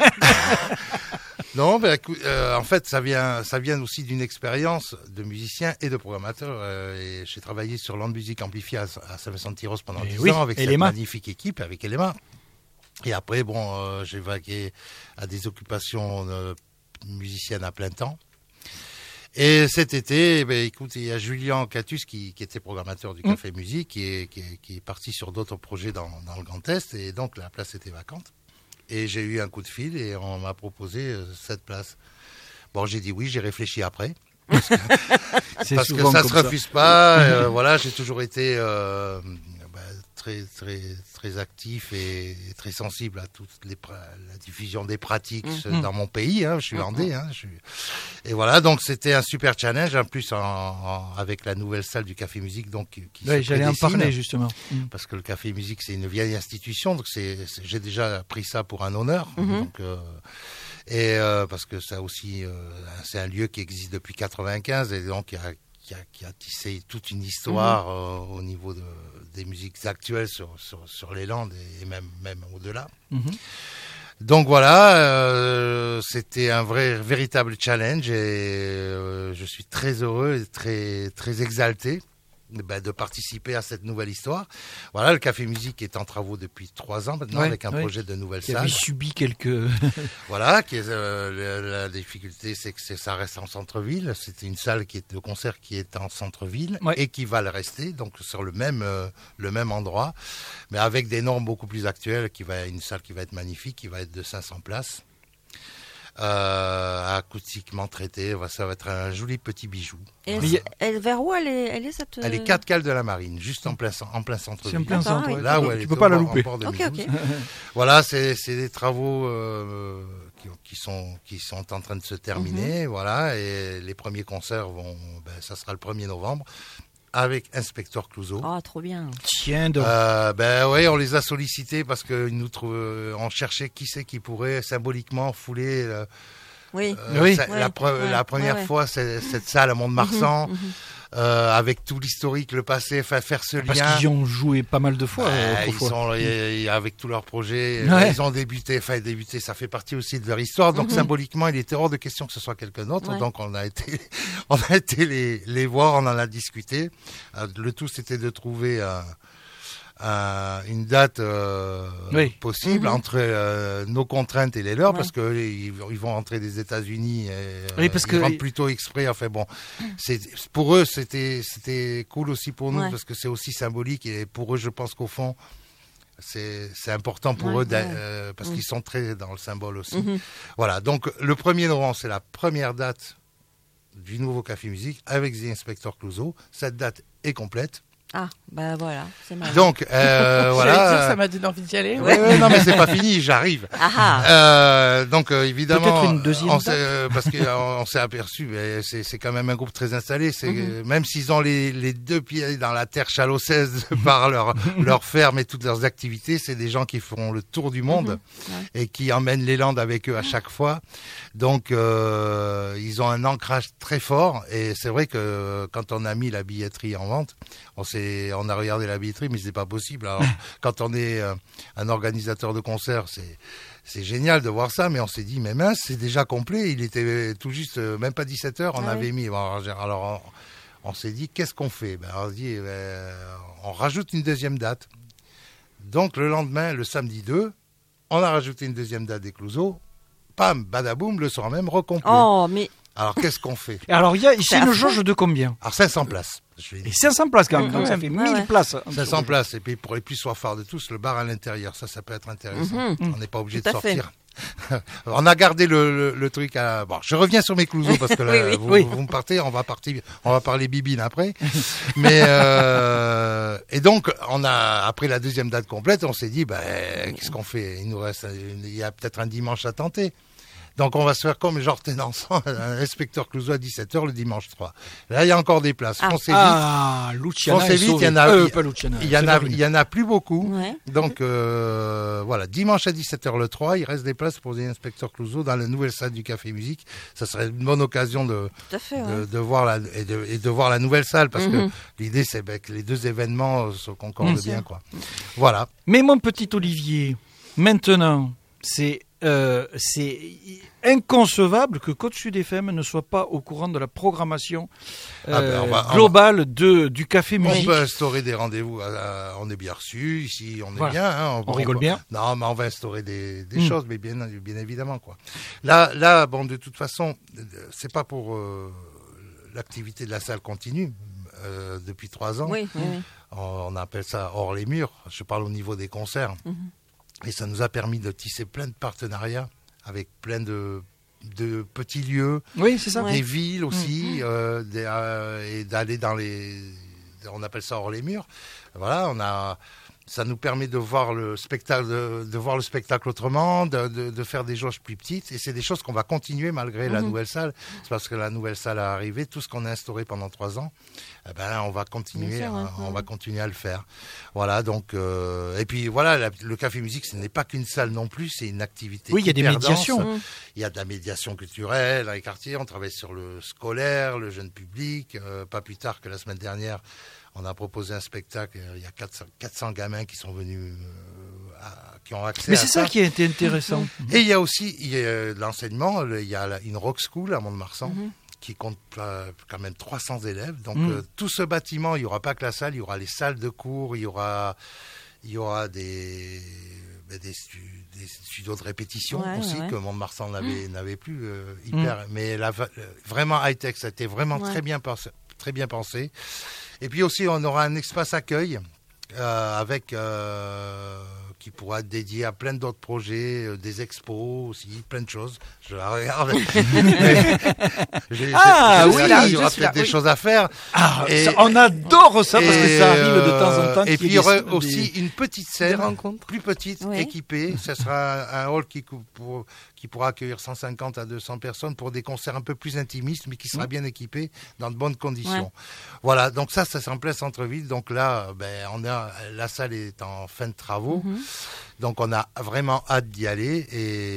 Non, ben, écoute, euh, en fait, ça vient, ça vient aussi d'une expérience de musicien et de programmateur. Euh, et j'ai travaillé sur Land Music Amplifié à, à Saint-Vincent-de-Tyrosse pendant Et dix oui, ans avec cette Elema. magnifique équipe, avec Elema. Et après, bon, euh, j'ai vagué à des occupations euh, musiciennes à plein temps. Et cet été, eh ben, écoute, il y a Julien Catus qui, qui était programmateur du Mmh. Café Musique, qui est, qui est, qui est parti sur d'autres projets dans, dans le Grand Est, et donc la place était vacante. Et j'ai eu un coup de fil et on m'a proposé euh, cette place. Bon, j'ai dit oui, j'ai réfléchi après. C'est Parce que souvent ça comme se refuse pas. euh, voilà, j'ai toujours été euh, bah, très très très actif et très sensible à toute les pra- la diffusion des pratiques Mhm. dans mon pays. Hein, je suis landais. Hein, je suis... Et voilà, donc c'était un super challenge. En plus, en, en- avec la nouvelle salle du Café Musique, donc qui Ouais, se j'allais en prédestine. parler justement. Parce que le Café Musique, c'est une vieille institution, donc c'est, c'est- j'ai déjà pris ça pour un honneur. Mhm. Donc, euh, et euh, parce que ça aussi, euh, c'est un lieu qui existe depuis quatre-vingt-quinze et donc qui a, qui a, qui a tissé toute une histoire euh, au niveau de, des musiques actuelles sur, sur, sur les Landes et, et même, même au-delà. Mhm. Donc voilà, euh, c'était un vrai, véritable challenge et euh, je suis très heureux et très, très exalté ben, de participer à cette nouvelle histoire. Voilà, le Café Musique est en travaux depuis trois ans maintenant, Ouais, avec un ouais. projet de nouvelle Qui salle. avait subi quelques... Voilà, qui est, euh, la, la difficulté, c'est que c'est, ça reste en centre-ville. C'était une salle qui est de concert qui est en centre-ville Ouais. et qui va le rester, donc sur le même euh, le même endroit, mais avec des normes beaucoup plus actuelles. Qui va une salle qui va être magnifique, qui va être de cinq cents places, euh, acoustiquement traitée. Ça va être un joli petit bijou. Et Mais y a- elle, vers où elle est, elle est cette... Elle est quatre cales de la Marine, juste en plein cen- en plein centre-ville. C'est en plein D'accord, centre. oui. ouais. Là où Tu elle est peux au pas la bord- louper. en bord de Ok, Mulhouse. ok. Voilà, c'est, c'est des travaux euh, qui, qui sont qui sont en train de se terminer, voilà, et les premiers concerts vont, ben, ça sera le premier novembre avec Inspecteur Clouseau. Ah, trop bien. Tiens donc. Euh, ben oui, on les a sollicités parce que nous trouvent, on cherchait qui c'est qui pourrait symboliquement fouler. euh, Oui. euh, Oui. ça- Ouais, la, pre- ouais, la première ouais, ouais. fois, c'est, cette salle à Mont-de-Marsan, Mhm, mhm. euh, avec tout l'historique, le passé, fa- faire ce Parce lien. qu'ils y ont joué pas mal de fois euh, Bah, ils autrefois. sont et- et avec tous leurs projets, Ouais. ils ont débuté, enfin débuté, ça fait partie aussi de leur histoire. Donc Mhm. symboliquement, il était hors de question que ce soit quelqu'un d'autre. Ouais. Donc on a été, on a été les, les voir, on en a discuté. Euh, Le tout, c'était de trouver un- un- une date euh, Oui. possible Mhm. entre euh, nos contraintes et les leurs, Ouais. parce que ils, ils vont rentrer des États-Unis. Et, euh, Oui, parce ils que- rentrent plutôt exprès. Enfin bon, c'est pour eux, c'était c'était cool aussi pour nous Ouais. parce que c'est aussi symbolique et pour eux, je pense qu'au fond. C'est c'est important pour Ouais, eux d'a- ouais. euh, parce Mm. qu'ils sont très dans le symbole aussi. Mhm. Voilà, donc le premier novembre, c'est la première date du nouveau Café Musique avec The Inspector Clouseau. Cette date est complète. Ah, bah voilà, c'est mal. Donc, euh, J'allais voilà. dire, ça m'a donné envie d'y aller. Ouais, ouais, non, mais c'est pas fini, j'arrive. Ah ah. Euh, donc euh, évidemment, Peut-être une deuxième on date. s'est, euh, parce qu'on on s'est aperçu, mais c'est, c'est quand même un groupe très installé. C'est Mhm. même s'ils ont les, les deux pieds dans la terre chalossaise par leur leur ferme et toutes leurs activités, c'est des gens qui feront le tour du monde Mhm. Ouais. et qui emmènent les Landes avec eux à chaque fois. Donc euh, ils ont un ancrage très fort et c'est vrai que quand on a mis la billetterie en vente, on s'est, on a regardé la billetterie, mais c'est pas possible. Alors, quand on est euh, un organisateur de concert, c'est c'est génial de voir ça, mais on s'est dit, mais mince, c'est déjà complet. Il était tout juste, euh, même pas dix-sept heures, on Ah avait oui. mis. Bon, alors, alors, on, on s'est dit, qu'est-ce qu'on fait? Ben, on se dit, ben, on rajoute une deuxième date. Donc, le lendemain, le samedi deux, on a rajouté une deuxième date des Clouseaux. Pam, badaboum, le soir même, recomplet. Oh, mais Alors, qu'est-ce qu'on fait? Alors, il y a ici C'est une affreux. jauge de combien? Alors, cinq cents places. Je l'ai dit. Et cinq cents places quand même, Mhm. donc ça fait Ouais, mille ouais. places. cinq cents places. Et puis, pour les plus soifards de tous, le bar à l'intérieur. Ça, ça peut être intéressant. Mhm. On n'est pas obligé Tout de à fait. sortir. On a gardé le, le, le truc à... Bon, je reviens sur mes Clouseaux parce que là, Oui, oui. Vous, Oui. vous me partez, on va partir, on va parler bibine après. Mais, euh, et donc, on a, après la deuxième date complète, on s'est dit, ben, qu'est-ce qu'on fait? Il nous reste, il y a peut-être un dimanche à tenter. Donc on va se faire comme genre Ténançon, un inspecteur Clouseau à dix-sept heures le dimanche trois. Là, il y a encore des places. Ah. Foncez vite. Ah, Luciana Foncez est vite, il y sauvée. en a- Euh, il- pas Luciana, Il y en a, Séverine. il y en a plus beaucoup. ouais. Donc euh, voilà, dimanche à dix-sept heures le trois, il reste des places pour les inspecteurs Clouseau dans la nouvelle salle du Café Musique. Ça serait une bonne occasion de, Tout à fait, de, ouais. de voir la et de, et de voir la nouvelle salle parce Mhm. que l'idée c'est ben, que les deux événements euh, se concordent Bien bien sûr. quoi. Voilà. Mais mon petit Olivier, maintenant, c'est euh, c'est inconcevable que Côte Sud F M ne soit pas au courant de la programmation Ah ben, euh, on va- on globale de, du Café On Musique. peut instaurer des rendez-vous. euh, euh, on est bien reçu ici, on est Voilà. bien. Hein, On rigole bien. Non, mais on va instaurer des, des Mm. choses, mais bien, bien évidemment quoi. Là, là, bon, de toute façon, euh, c'est pas pour euh, l'activité de la salle continue euh, depuis trois ans. Oui, oui, oui. On, on appelle ça hors les murs. Je parle au niveau des concerts. Mhm. Et ça nous a permis de tisser plein de partenariats avec plein de, de petits lieux, Oui, c'est ça. Ouais. des villes aussi, euh, des, euh, et d'aller dans les... On appelle ça hors les murs. Voilà, on a... Ça nous permet de voir le spectacle, de, de voir le spectacle autrement, de, de, de faire des jauges plus petites. Et c'est des choses qu'on va continuer malgré la Mhm. nouvelle salle. C'est parce que la nouvelle salle est arrivée, tout ce qu'on a instauré pendant trois ans, eh ben, on va continuer, Bien sûr, à, ouais, on ouais. va continuer à le faire. Voilà, donc, euh, et puis voilà, la- le Café Musique, ce n'est pas qu'une salle non plus, c'est une activité. Oui, il y a des hyper médiations. dense. Mhm. Il y a de la médiation culturelle dans les quartiers. On travaille sur le scolaire, le jeune public. Euh, pas plus tard que la semaine dernière, on a proposé un spectacle. euh, Il y a quatre cents, quatre cents gamins qui sont venus, euh, à- qui ont accès Mais à c'est ça qui a été intéressant. Et il y a aussi il y a de l'enseignement. le- Il y a la- une rock school à Mont-de-Marsan. Mhm. qui compte euh, quand même trois cents élèves. Donc Mmh. euh, tout ce bâtiment, il n'y aura pas que la salle, il y aura les salles de cours, il y aura, il y aura des, ben, des, stu- des studios de répétition Ouais, aussi ouais. que Mont-de-Marsan n'avait, n'avait plus euh, hyper. Mais la, va- vraiment high-tech, ça a été vraiment Ouais. très bien pensé, très bien pensé. Et puis aussi, on aura un espace accueil euh, avec euh, qui pourra être dédié à plein d'autres projets, euh, des expos aussi, plein de choses. Je la regarde. Mais j'ai- Ah, j'ai- oui, il y là, aura je peut-être suis là, des oui. choses à faire. Ah, Et- ça- on adore ça parce que Et, ça arrive de euh, temps en temps. Et qu'il puis il y y ait aura des- aussi des- une petite Des scène, rencontres. plus petite, Oui. équipée. Ce sera un hall qui, cou- pour- qui pourra accueillir cent cinquante à deux cents personnes pour des concerts un peu plus intimistes, mais qui sera Mmh. bien équipé dans de bonnes conditions. Ouais. Voilà, donc ça, ça c'est en plein centre-ville. Donc là, ben, on a, la salle est en fin de travaux. Mhm. Donc on a vraiment hâte d'y aller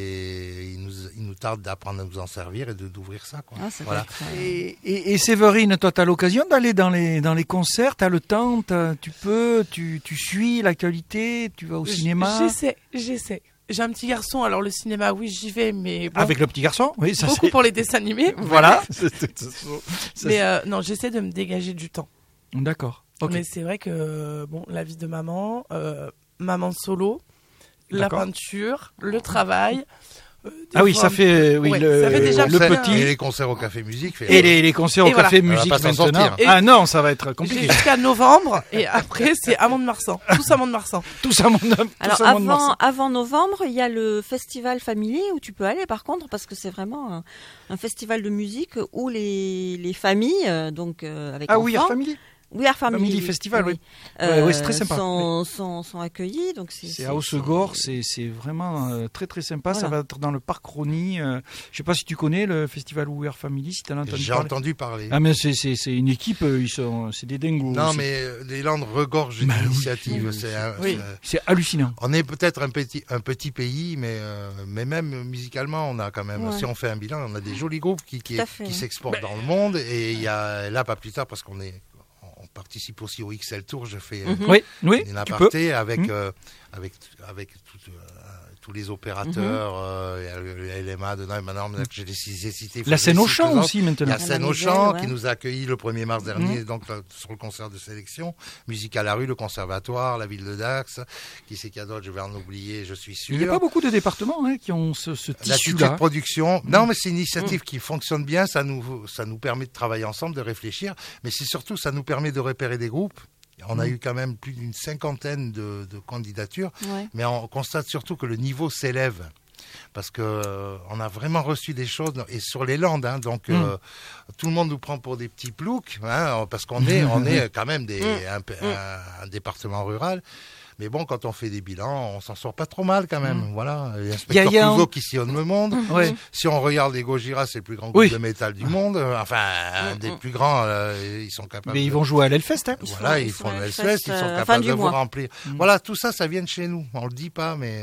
et il nous, il nous tarde d'apprendre à nous en servir et de d'ouvrir ça. Quoi. Ah, ça Voilà. va être, euh, Et, et, et Séverine, toi, tu as l'occasion d'aller dans les, dans les concerts, tu as le temps, t'as- tu peux, tu, tu suis l'actualité, tu vas au J- cinéma. J'essaie, j'essaie. J'ai un petit garçon, alors le cinéma, oui, j'y vais, mais bon, Avec le petit garçon, oui, ça beaucoup c'est. pour les dessins animés. Voilà. C'est- c'est- c'est- ça, Mais euh, non, j'essaie de me dégager du temps. c'est- D'accord. Ok. Mais c'est vrai que bon, la vie de maman, euh, maman solo, la D'accord. peinture, le travail. euh, des Ah oui, fois, ça fait, oui, Ouais, le, ça fait déjà le bien. petit. Et les concerts au Café Musique. fait- Et les, les concerts au Et voilà. café On va musique pas s'en maintenant. sortir. Ah non, ça va être J'ai compliqué. jusqu'à novembre et après c'est à Mont-de-Marsan. Tous à Mont-de-Marsan. Tout ça, mon homme. Alors tout ça, mon avant, Marsan. avant novembre, il y a le festival Family où tu peux aller par contre parce que c'est vraiment un, un festival de musique où les, les familles, euh, donc euh, avec Ah enfants, oui, Air Family. We Are Family, Family Festival, oui. Euh, Ouais, ouais, c'est très sympa. Sont, sont, sont accueillis, donc c'est. C'est à Haussegor, c'est c'est vraiment euh, très très sympa. Ça Voilà. va être dans le parc Rony. Euh, je sais pas si tu connais le festival We Are Family, si tu as entendu J'ai parler. entendu parler. Ah mais c'est c'est c'est une équipe, euh, ils sont c'est des dingos. Non, c'est- mais euh, les Landes regorgent Bah oui. d'initiatives. C'est un- Oui. c'est- c'est hallucinant. On est peut-être un petit, un petit pays, mais, euh, mais même musicalement, on a quand même, Ouais. si on fait un bilan, on a des jolis groupes qui, qui, Tout à fait. qui s'exportent dans le monde. Et il y a là, pas plus tard, parce qu'on est, on participe aussi au X L Tour, je fais euh, Mhm. Oui, oui, une tu peux. aparté avec, Mhm. euh, avec, avec tout, euh, tous les opérateurs, Mhm. euh, il y a le le L M A dedans, et maintenant, j'ai les j'ai cité. La scène au au champ aussi Il y maintenant. a La Scène au Manivelle, Champ ouais. qui nous a accueillis le premier mars dernier, donc là, sur le concert de sélection. Musique à la rue, le conservatoire, la ville de Dax. Qui c'est qu'il y a d'autres? Je vais en oublier, je suis sûr. Il n'y a pas beaucoup de départements hein, qui ont ce, ce L'attitude de tissu-là. production. Non, mais c'est une initiative qui fonctionne bien. Ça nous, ça nous permet de travailler ensemble, de réfléchir. Mais c'est surtout, ça nous permet de repérer des groupes. On a eu quand même plus d'une cinquantaine de, de candidatures. Ouais. Mais on constate surtout que le niveau s'élève. Parce que euh, on a vraiment reçu des choses et sur les Landes, hein, donc euh, tout le monde nous prend pour des petits ploucs, hein, parce qu'on est, on est quand même des, un, un- un département rural. Mais bon, quand on fait des bilans, on s'en sort pas trop mal quand même. Voilà, il y a Y a- Inspecteur y a un- Clouseau qui sillonne le monde. Ouais. Si on regarde les Gojira, c'est le plus grand groupe Oui. de métal du monde. Euh, Enfin, un des plus grands, euh, ils sont capables. Mais ils de- vont jouer à l'Elfest. Hein. Ils voilà, font- ils ils font font le le Hellfest, Hellfest, ils sont euh, fin capables du de vous mois. remplir. Mm. Voilà, tout ça, ça vient de chez nous. On le dit pas, mais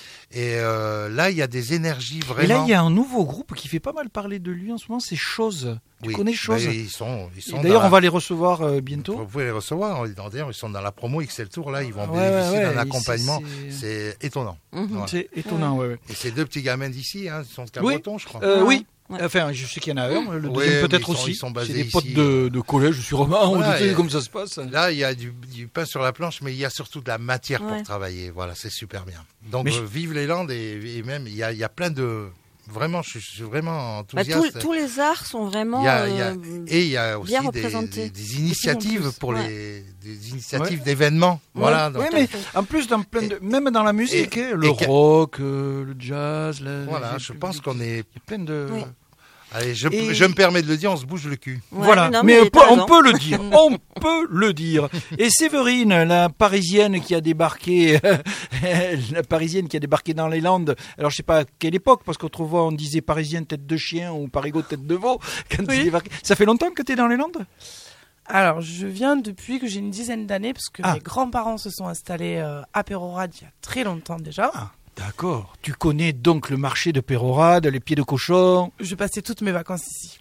et euh, là, il y a des énergies Et vraiment. là, il y a un nouveau groupe qui fait pas mal parler de lui en ce moment, c'est Chose. Tu Oui, connais Chose? ben, ils sont, ils Et sont. D'ailleurs, dans on va les recevoir euh, la- bientôt. Vous pouvez les recevoir. D'ailleurs, ils sont dans la promo X L Tour. Là, ils vont Ouais, ouais, bénéficier ouais, d'un et accompagnement. c'est- C'est étonnant. Mhm. Voilà. C'est étonnant, ouais. ouais. Et ces deux petits gamins d'ici, hein, ils sont de Oui. Cabreton, je crois. Euh, Ouais. oui. Ouais. Enfin, je sais qu'il y en a un, le Ouais, deuxième mais peut-être ils sont- aussi. ils sont C'est basés des potes ici, de, de collège, sûrement, ou Voilà, de trucs et- comme ça se passe. Là, il y a du, du pain sur la planche, mais il y a surtout de la matière Ouais. pour travailler. Voilà, c'est super bien. Donc, Mais euh, vive les Landes et, et même, il y a, il y a plein de. Vraiment, je, je suis vraiment Bah, enthousiaste. tous, tous les arts sont vraiment. Il y a- il y a- euh, et il y a aussi bien des, représentés. des- des initiatives plus. pour Ouais. les des initiatives d'événements. Voilà. donc- Oui, mais en plus, dans plein de, même dans la musique, et- hein, le et que- rock, euh, le jazz, la- Voilà, les- je pense qu'on est. il y a plein de. Oui. Allez, je, Et- je me permets de le dire, on se bouge le cul. ouais, Voilà, non, mais, mais on, peut, t'as on raison. peut le dire, on peut le dire. Et Séverine, la Parisienne qui a débarqué, la Parisienne qui a débarqué dans les Landes. Alors je sais pas à quelle époque, parce qu'autrefois on disait Parisienne tête de chien ou Parigot tête de veau. Quand Oui. tu débarques. Ça fait longtemps que tu es dans les Landes? Alors, je viens depuis que j'ai une dizaine d'années, parce que Ah. mes grands-parents se sont installés euh, à Pérorade il y a très longtemps déjà. Ah, d'accord. Tu connais donc le marché de Pérorade, les pieds de cochon. Je passais toutes mes vacances ici.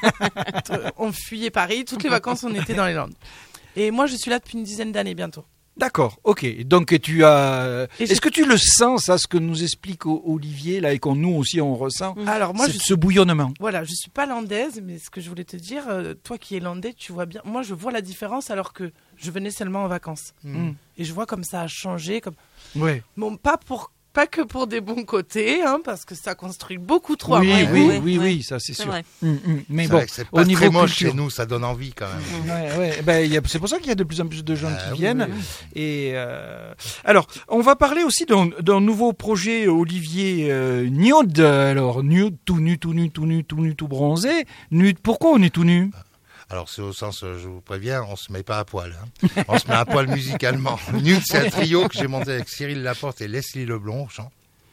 on fuyait Paris, toutes les vacances on était dans les Landes. Et moi je suis là depuis une dizaine d'années bientôt. D'accord, ok. Donc tu as. Et Est-ce j'ai- que tu le sens, ça, ce que nous explique O- Olivier là, et qu'on nous aussi on ressent, Alors moi, c'est je ce bouillonnement. Voilà, je suis pas landaise, mais ce que je voulais te dire, euh, toi qui es landais, tu vois bien. Moi, je vois la différence alors que je venais seulement en vacances. Mm. Et je vois comme ça a changé. Comme... Ouais. Bon, pas, pour, pas que pour des bons côtés, hein, parce que ça construit beaucoup trop Oui, à oui, mon oui, goût. oui, ouais. oui, ça c'est C'est sûr. vrai. Mm, mm. Mais C'est bon, vrai que c'est au pas niveau très moche culture- chez nous, ça donne envie quand même. Ouais, ouais. Ben, il y a- c'est pour ça qu'il y a de plus en plus de gens Ah, qui oui, viennent. oui. Et euh, alors, on va parler aussi d'un, d'un nouveau projet, Olivier euh, Nude. Alors, nude, tout nu, tout nu, tout nu, tout nu, tout bronzé. Nude, pourquoi on est tout nu? Alors c'est au sens, euh, je vous préviens, on se met pas à poil. Hein. On se met à poil musicalement. Nude, c'est un trio que j'ai monté avec Cyril Laporte et Leslie Leblond au chant.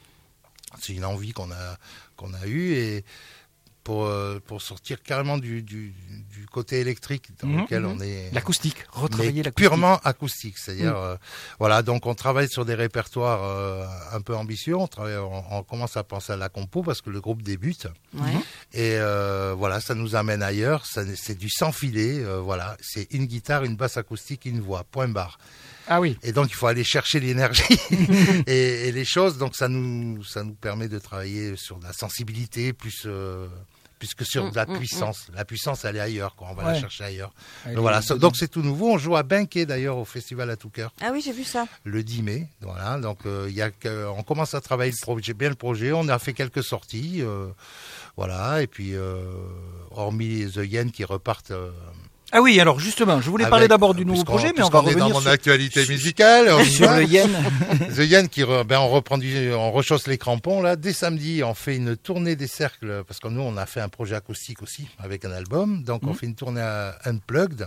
C'est une envie qu'on a qu'on a eue et pour euh, pour sortir carrément du du, du côté électrique dans Mhm, lequel mhm. on est. L'acoustique, Mais retravailler l'acoustique. purement acoustique, c'est-à-dire Mm. euh, voilà, donc on travaille sur des répertoires euh, un peu ambitieux, on, travaille, on, on commence à penser à la compo parce que le groupe débute Ouais. et euh, voilà, ça nous amène ailleurs, ça, c'est du sans filet, euh, voilà, c'est une guitare, une basse acoustique, une voix, point barre. Ah oui. Et donc il faut aller chercher l'énergie et, et les choses, donc ça nous ça nous permet de travailler sur de la sensibilité plus euh, plus que sur de la Mm, mm, puissance. La puissance, elle est ailleurs, quoi. On va Ouais. la chercher ailleurs. Allez, Donc voilà, dedans. donc c'est tout nouveau. On joue à Benquet d'ailleurs au festival à tout cœur Ah oui, j'ai vu ça. le dix mai. Voilà, donc euh, il y a que, on commence à travailler le projet, bien le projet. On a fait quelques sorties, euh, voilà. Et puis euh, hormis The Yen qui repartent. Euh, Ah oui, alors justement, je voulais avec- parler d'abord du nouveau puisqu'on- projet, mais on va puisqu'on est revenir dans mon sur, actualité sur- musicale. on y sur va. le yen. The Yen qui, re- ben on reprend du, on rechausse les crampons là. Dès samedi, on fait une tournée des cercles parce que nous on a fait un projet acoustique aussi avec un album. Donc on Mhm. fait une tournée à Unplugged.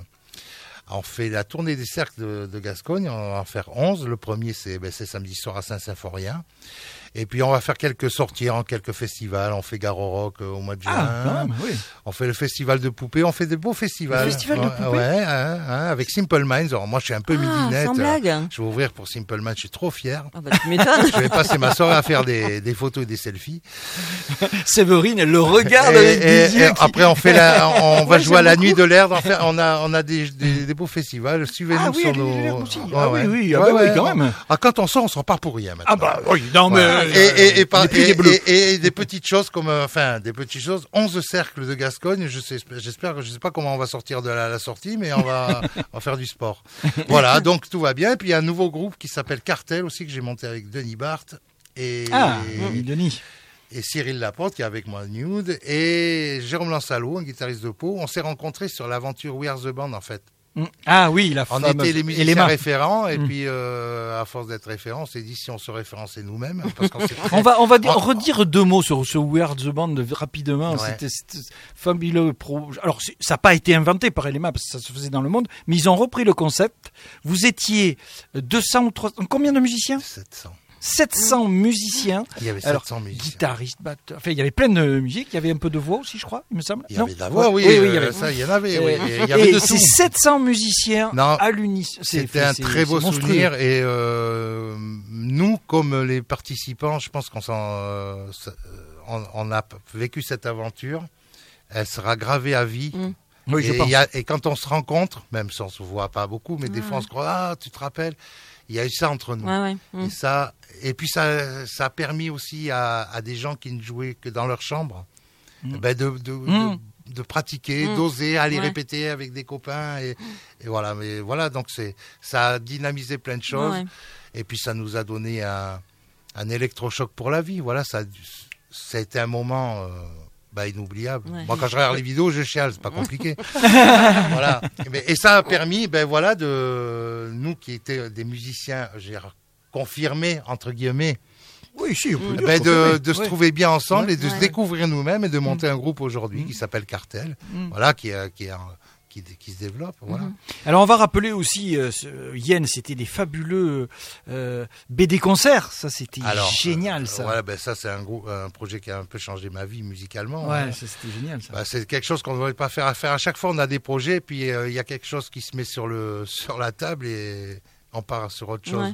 On fait la tournée des cercles de, de Gascogne. On va en faire onze. Le premier c'est ben, c'est samedi soir à Saint-Symphorien. Et puis on va faire quelques sorties en quelques festivals. On fait Garo Rock euh, au mois de juin. Ah, quand même, oui. On fait le festival de poupées, on fait des beaux festivals. Le festival de Ouais, poupées Ouais, hein, hein, avec Simple Minds. Alors moi je suis un peu Ah, midinette. sans blague. Je vais ouvrir pour Simple Minds, je suis trop fier. Ah bah, tu m'étonnes. Je vais passer ma soirée à faire des, des photos et des selfies. Séverine, elle le regarde Et, avec et- des yeux et qui- après on fait la, on va Ouais, jouer à j'aime la beaucoup. nuit de l'Erdre. Enfin, on a, on a des, des, des beaux festivals. Suivez-nous Ah oui, sur à la nuit de nos. l'Erdre aussi. Ouais, Ah oui, ouais. oui, ah Ouais, bah oui, ouais. quand même. Ah, quand on sort, on sort pas pour rien maintenant. Ah bah oui, non mais... Voilà. euh, et, et, et, par- les pieds et- bleus. et- et des petites choses comme, euh, enfin, des petites choses. onze cercles de Gascogne. Je sais, j'espère que je sais pas comment on va sortir de la, la sortie, mais on va, on va faire du sport. Voilà, donc tout va bien. Et puis il y a un nouveau groupe qui s'appelle Cartel aussi que j'ai monté avec Denis Barthes et, Ah, oui, Denis. et Cyril Laporte qui est avec moi Nude et Jérôme Lansalot, un guitariste de Pau. On s'est rencontrés sur l'aventure We Are the Band en fait. Mm. Ah oui, la On fameuse était les musiciens Elema. référents et Mm. puis euh, à force d'être référents, on s'est dit si on se référençait nous-mêmes parce qu'on s'est On va, on va dire- On- redire deux mots sur ce We Are the Band rapidement. Ouais. C'était, c'était fabuleux. Pro... Alors, c'est- ça n'a pas été inventé par Elema parce que ça se faisait dans le monde, mais ils ont repris le concept. Vous étiez deux cents ou trois cents, combien de musiciens? sept cents. sept cents musiciens. Il y avait Alors, sept cents musiciens. guitaristes, batteurs. Enfin, il y avait plein de musique. Il y avait un peu de voix aussi, je crois, il me semble. Il y Non avait de la voix, oui, oui, oui, il y euh, avait. ça, il y en avait, oui. Euh, Et il y avait et de ces tout. sept cents musiciens Non, à l'unisson. C'est- C'était un c'est- très c'est beau monstrueux. souvenir et euh, nous, comme les participants, je pense qu'on s'en, euh, ça- on, on a vécu cette aventure. Elle sera gravée à vie. Mm. Oui, je et, pense. il y a- et quand on se rencontre, même si on se voit pas beaucoup, mais des fois on se croit, ah, tu te rappelles, il y a eu ça entre nous. Ouais, ouais. Mm. Et ça, et puis ça, ça a permis aussi à, à des gens qui ne jouaient que dans leur chambre, Mm. ben de, de, Mm. de, de pratiquer, Mm. d'oser aller Ouais. répéter avec des copains et, et voilà. Mais voilà, donc c'est, ça a dynamisé plein de choses. Ouais. Et puis ça nous a donné un, un électrochoc pour la vie. Voilà, ça, a dû- ça a été un moment. Euh, bah, inoubliable. Ouais. Moi, quand je regarde les vidéos, je chiale, c'est pas compliqué. Voilà. Mais- Et ça a permis, ben voilà, de nous qui étaient des musiciens, j'ai confirmés entre guillemets, Oui, si, on peut dire ben qu'on de, fait, de se ouais. trouver bien ensemble Ouais. et de se Ouais. découvrir nous-mêmes et de monter un groupe aujourd'hui Mm. qui s'appelle Cartel. Mm. Voilà, qui est, qui est un- qui, qui se développe. Voilà. Mhm. Alors on va rappeler aussi, euh, ce, Yen, c'était des fabuleux euh, B D concerts, ça c'était Alors, génial euh, ça. Voilà, ben ça c'est un, gros, un projet qui a un peu changé ma vie musicalement. Ouais, hein. ça c'était génial ça. Bah, c'est quelque chose qu'on ne devrait pas faire à faire. À chaque fois, on a des projets, puis euh, il y a quelque chose qui se met sur, le, sur la table et on part sur autre chose. Ouais.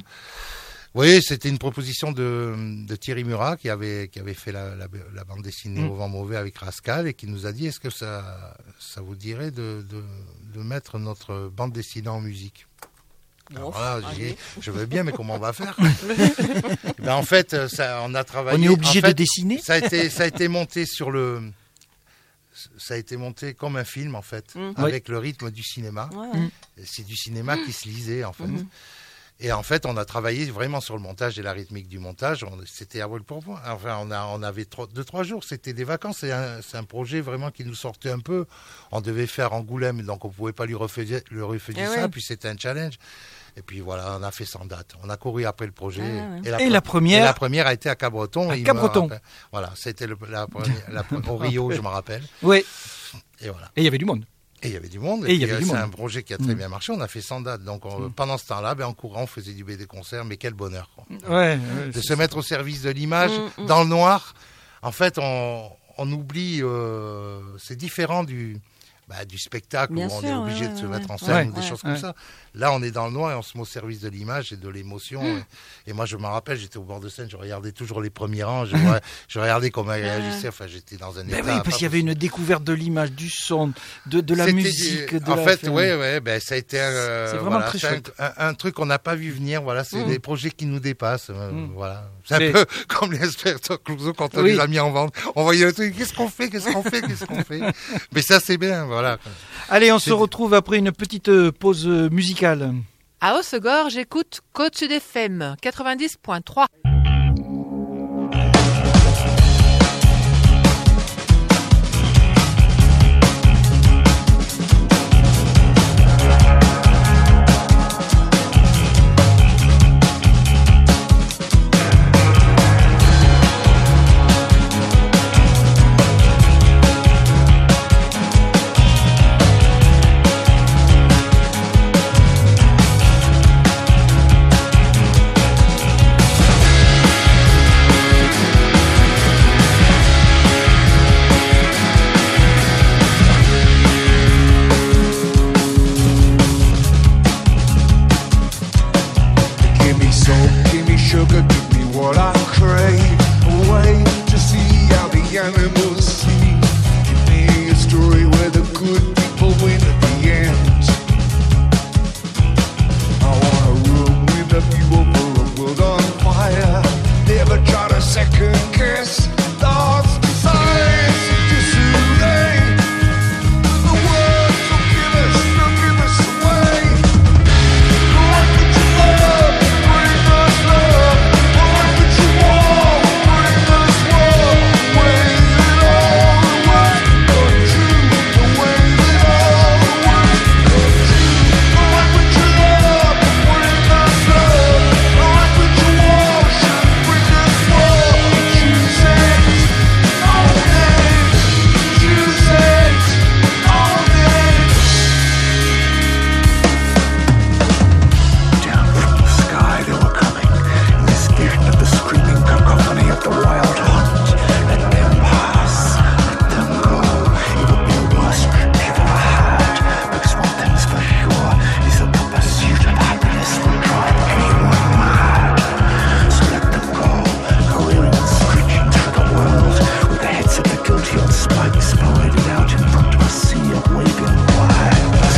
Oui, c'était une proposition de, de Thierry Murat qui avait, qui avait fait la, la, la bande dessinée Mm. Au vent mauvais avec Rascal et qui nous a dit est-ce que ça, ça vous dirait de, de, de mettre notre bande dessinée en musique? Alors Bon, là, allez. j'ai dit, je veux bien, mais comment on va faire? Eh ben, en fait, ça, on a travaillé. On est obligé en fait, de dessiner. Ça a été, ça a été monté sur le. Ça a été monté comme un film en fait, Mm. avec le rythme du cinéma. Ouais, ouais. C'est du cinéma qui se lisait en fait. Mhm. Et en fait, on a travaillé vraiment sur le montage et la rythmique du montage. On- C'était à vol pour point. Enfin, on, a, on avait trois, deux, trois jours. C'était des vacances. C'est un, c'est un projet vraiment qui nous sortait un peu. On devait faire Angoulême, donc on pouvait pas lui refuser, lui refuser Eh ça. ouais. Puis c'était un challenge. Et puis voilà, on a fait sans date. On a couru après le projet. Ah ouais. Et la pre- première et la première a été à Cabreton. À Et il me Cabreton. rappelle- Voilà, c'était le, la première, la pre- au Rio, je me rappelle. Oui. Et voilà. Et il y avait du monde. Et il y avait du monde. Et il y puis, avait euh, du c'est monde. un projet qui a très Mm. bien marché. On a fait sans date. Donc on- pendant ce temps-là, ben, en courant, on faisait du B D concert. Mais quel bonheur, quoi. Ouais. De se mettre au service de l'image Mm, mm. dans le noir. En fait, on, on oublie. euh, c'est différent du, bah, du spectacle Bien où on sûr, est ouais, obligé ouais, de se ouais, mettre en ouais. scène Ouais, ou des ouais, choses ouais. comme ça. Là, on est dans le noir et on se met au service de l'image et de l'émotion. Mm. Et, et moi, je me rappelle, j'étais au bord de scène, je regardais toujours les premiers rangs. Je, re- je regardais comment ils réagissaient. Enfin, j'étais dans un Ben état. oui, parce pas qu'il y avait possible. une découverte de l'image, du son, de, de la C'était musique. du- De en la fait, fin. ouais, ouais, ben ça a été un, euh, C'est vraiment voilà, très c'est un- chouette. un, un truc qu'on n'a pas vu venir. Voilà, c'est Mm. des projets qui nous dépassent. euh, Mm. Voilà, c'est un Mais- peu comme les inspecteurs Clouseau quand on Oui. les a mis en vente. On voyait le truc. Qu'est-ce qu'on fait Qu'est-ce qu'on fait Qu'est-ce qu'on fait Mais ça, c'est bien. Voilà. Allez, on se C'est- retrouve après une petite euh, pause euh, musicale. À Hossegor, j'écoute Côte Sud F M quatre-vingt-dix point trois. Give me soul, give me sugar, give me what I crave. A way to see how the animals see. Give me a story where the good people win at the end. I want a room with a view over a world on fire. Never try to second guess thoughts, desires, disarray. The words will give us, they'll give us away. What would you love? Bring us love. What would you want? Bring us war. Way that all the words come true. The way that all the words come true. What would you love? Bring us love. What would you want? Bring us war. Choose it. Own it. Choose it. Own it. Down from the sky they were coming, in the spirit of the screaming cacophony of the wild hunt. Let them pass, let them go. It would be the worst trip you've ever had, because one thing's for sure is that the pursuit of happiness will drive anyone mad. So let them go, careering and screeching through the world, with the heads of the guilty on spikes paraded out in front of a sea of waving flags.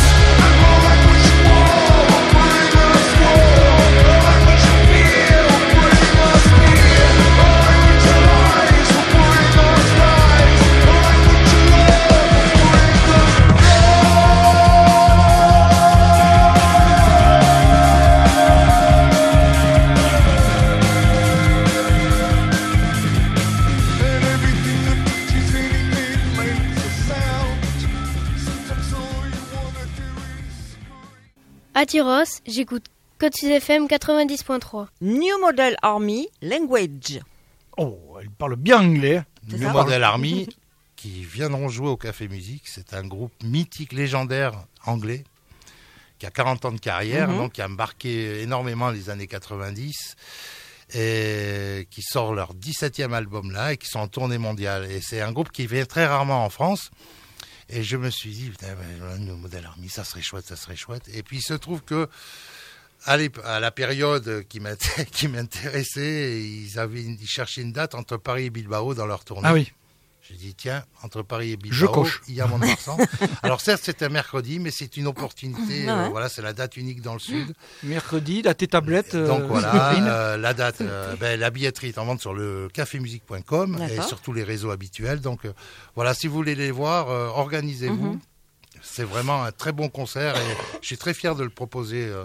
And everything that touches anything makes a sound. Sometimes all you wanna do is À Tyros, j'écoute Côte Sud F M quatre-vingt-dix point trois. New Model Army Language. Oh, elle parle bien anglais. C'est New ça Model Army, qui viendront jouer au Café Musique. C'est un groupe mythique, légendaire, anglais, qui a quarante ans de carrière, Mhm. donc qui a marqué énormément les années quatre-vingt-dix, et qui sort leur dix-septième album là, et qui sont en tournée mondiale. Et c'est un groupe qui vient très rarement en France. Et je me suis dit, putain, ben, New Model Army, ça serait chouette, ça serait chouette. Et puis il se trouve que à, l'ép- à la période qui m'inté- qui m'intéressait, ils, avaient une- ils cherchaient une date entre Paris et Bilbao dans leur tournée. Ah oui. J'ai dit, tiens, entre Paris et Bilbao, Je coche. il y a Mont-de-Marsan. Alors certes, c'est un mercredi, mais c'est une opportunité. Ah ouais. euh, voilà, c'est la date unique dans le sud. Mercredi, là, tes tablettes. euh, Donc voilà, euh, la date, euh, ben, la billetterie est en vente sur le café musique point com et D'accord. sur tous les réseaux habituels. Donc euh, voilà, si vous voulez les voir, euh, organisez-vous. Mhm. C'est vraiment un très bon concert et je suis très fier de le proposer euh,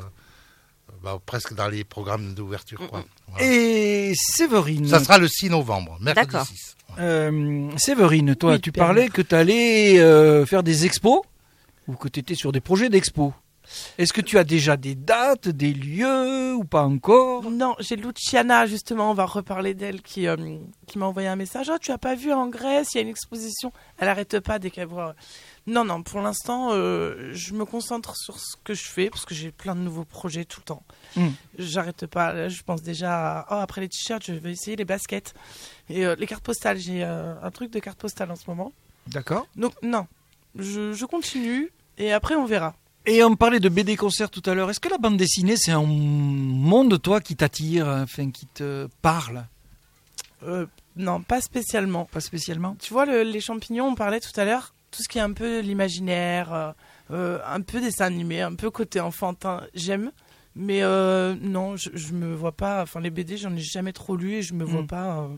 bah, presque dans les programmes d'ouverture. quoi. Voilà. Et Séverine. Ça sera le six novembre, mercredi D'accord. six. Euh, Séverine, toi, Oui, tu Pierre. parlais que tu allais euh, faire des expos ou que tu étais sur des projets d'expos. Est-ce que tu as déjà des dates, des lieux ou pas encore? Non, j'ai Luciana, justement, on va reparler d'elle, qui, euh, qui m'a envoyé un message. Oh, tu as pas vu en Grèce, il y a une exposition. Elle arrête pas dès qu'elle voit. Non, non, pour l'instant, euh, je me concentre sur ce que je fais, parce que j'ai plein de nouveaux projets tout le temps. Mm. J'arrête pas. Là, je pense déjà à, oh, après les t-shirts, je vais essayer les baskets. Et euh, les cartes postales, j'ai euh, un truc de cartes postales en ce moment. D'accord. Donc, non, je, je continue, et après, on verra. Et on parlait de B D concert tout à l'heure. Est-ce que la bande dessinée, c'est un monde, toi, qui t'attire, enfin, qui te parle? Euh, non, pas spécialement. Pas spécialement. Tu vois, le- les champignons, on parlait tout à l'heure, tout ce qui est un peu l'imaginaire, euh, euh, un peu dessin animé, un peu côté enfantin, j'aime. Mais euh, non, je, je me vois pas. Enfin, les B D, j'en ai jamais trop lu et je me vois Mm. pas. euh,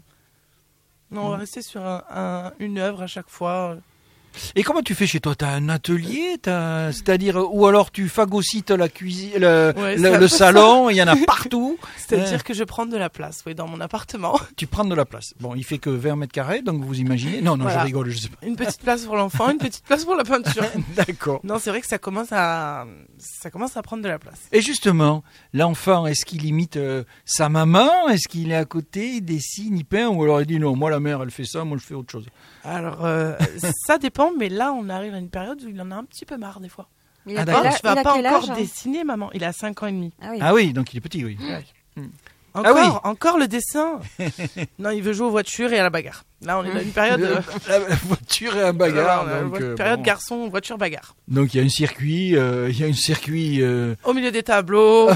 Non, on va rester sur un, un- une œuvre à chaque fois. Et comment tu fais chez toi? T'as un atelier, t'as... c'est-à-dire, ou alors tu phagocytes la cuisine, le, Ouais, le- c'est un le peu salon, il y en a partout. C'est-à-dire Ouais. que je prends de la place, oui, dans mon appartement. Tu prends de la place. Bon, il fait que vingt mètres carrés, donc vous imaginez. Non, non, Voilà. je rigole, je sais pas. Une petite place pour l'enfant, une petite place pour la peinture. D'accord. Non, c'est vrai que ça commence à, ça commence à prendre de la place. Et justement, l'enfant, est-ce qu'il imite euh, sa maman? Est-ce qu'il est à côté, il dessine, il peint? Ou alors il dit non, moi la mère, elle fait ça, moi je fais autre chose. Alors, euh, ça dépend, mais là, on arrive à une période où il en a un petit peu marre des fois. Il Ah, a d'accord. quel Je âge- vas il a pas quel encore âge dessiner, maman. Il a cinq ans et demi. Ah oui. Ah oui, donc il est petit, oui. Encore, oui. encore le dessin. Non, il veut jouer aux voitures et à la bagarre. Là, on est dans une période. euh, La, la voiture et un bagarre. voilà, on a donc, une euh, période bon. garçon, voiture, bagarre. Donc il y a un circuit, euh, il y a un circuit. euh, Au milieu des tableaux.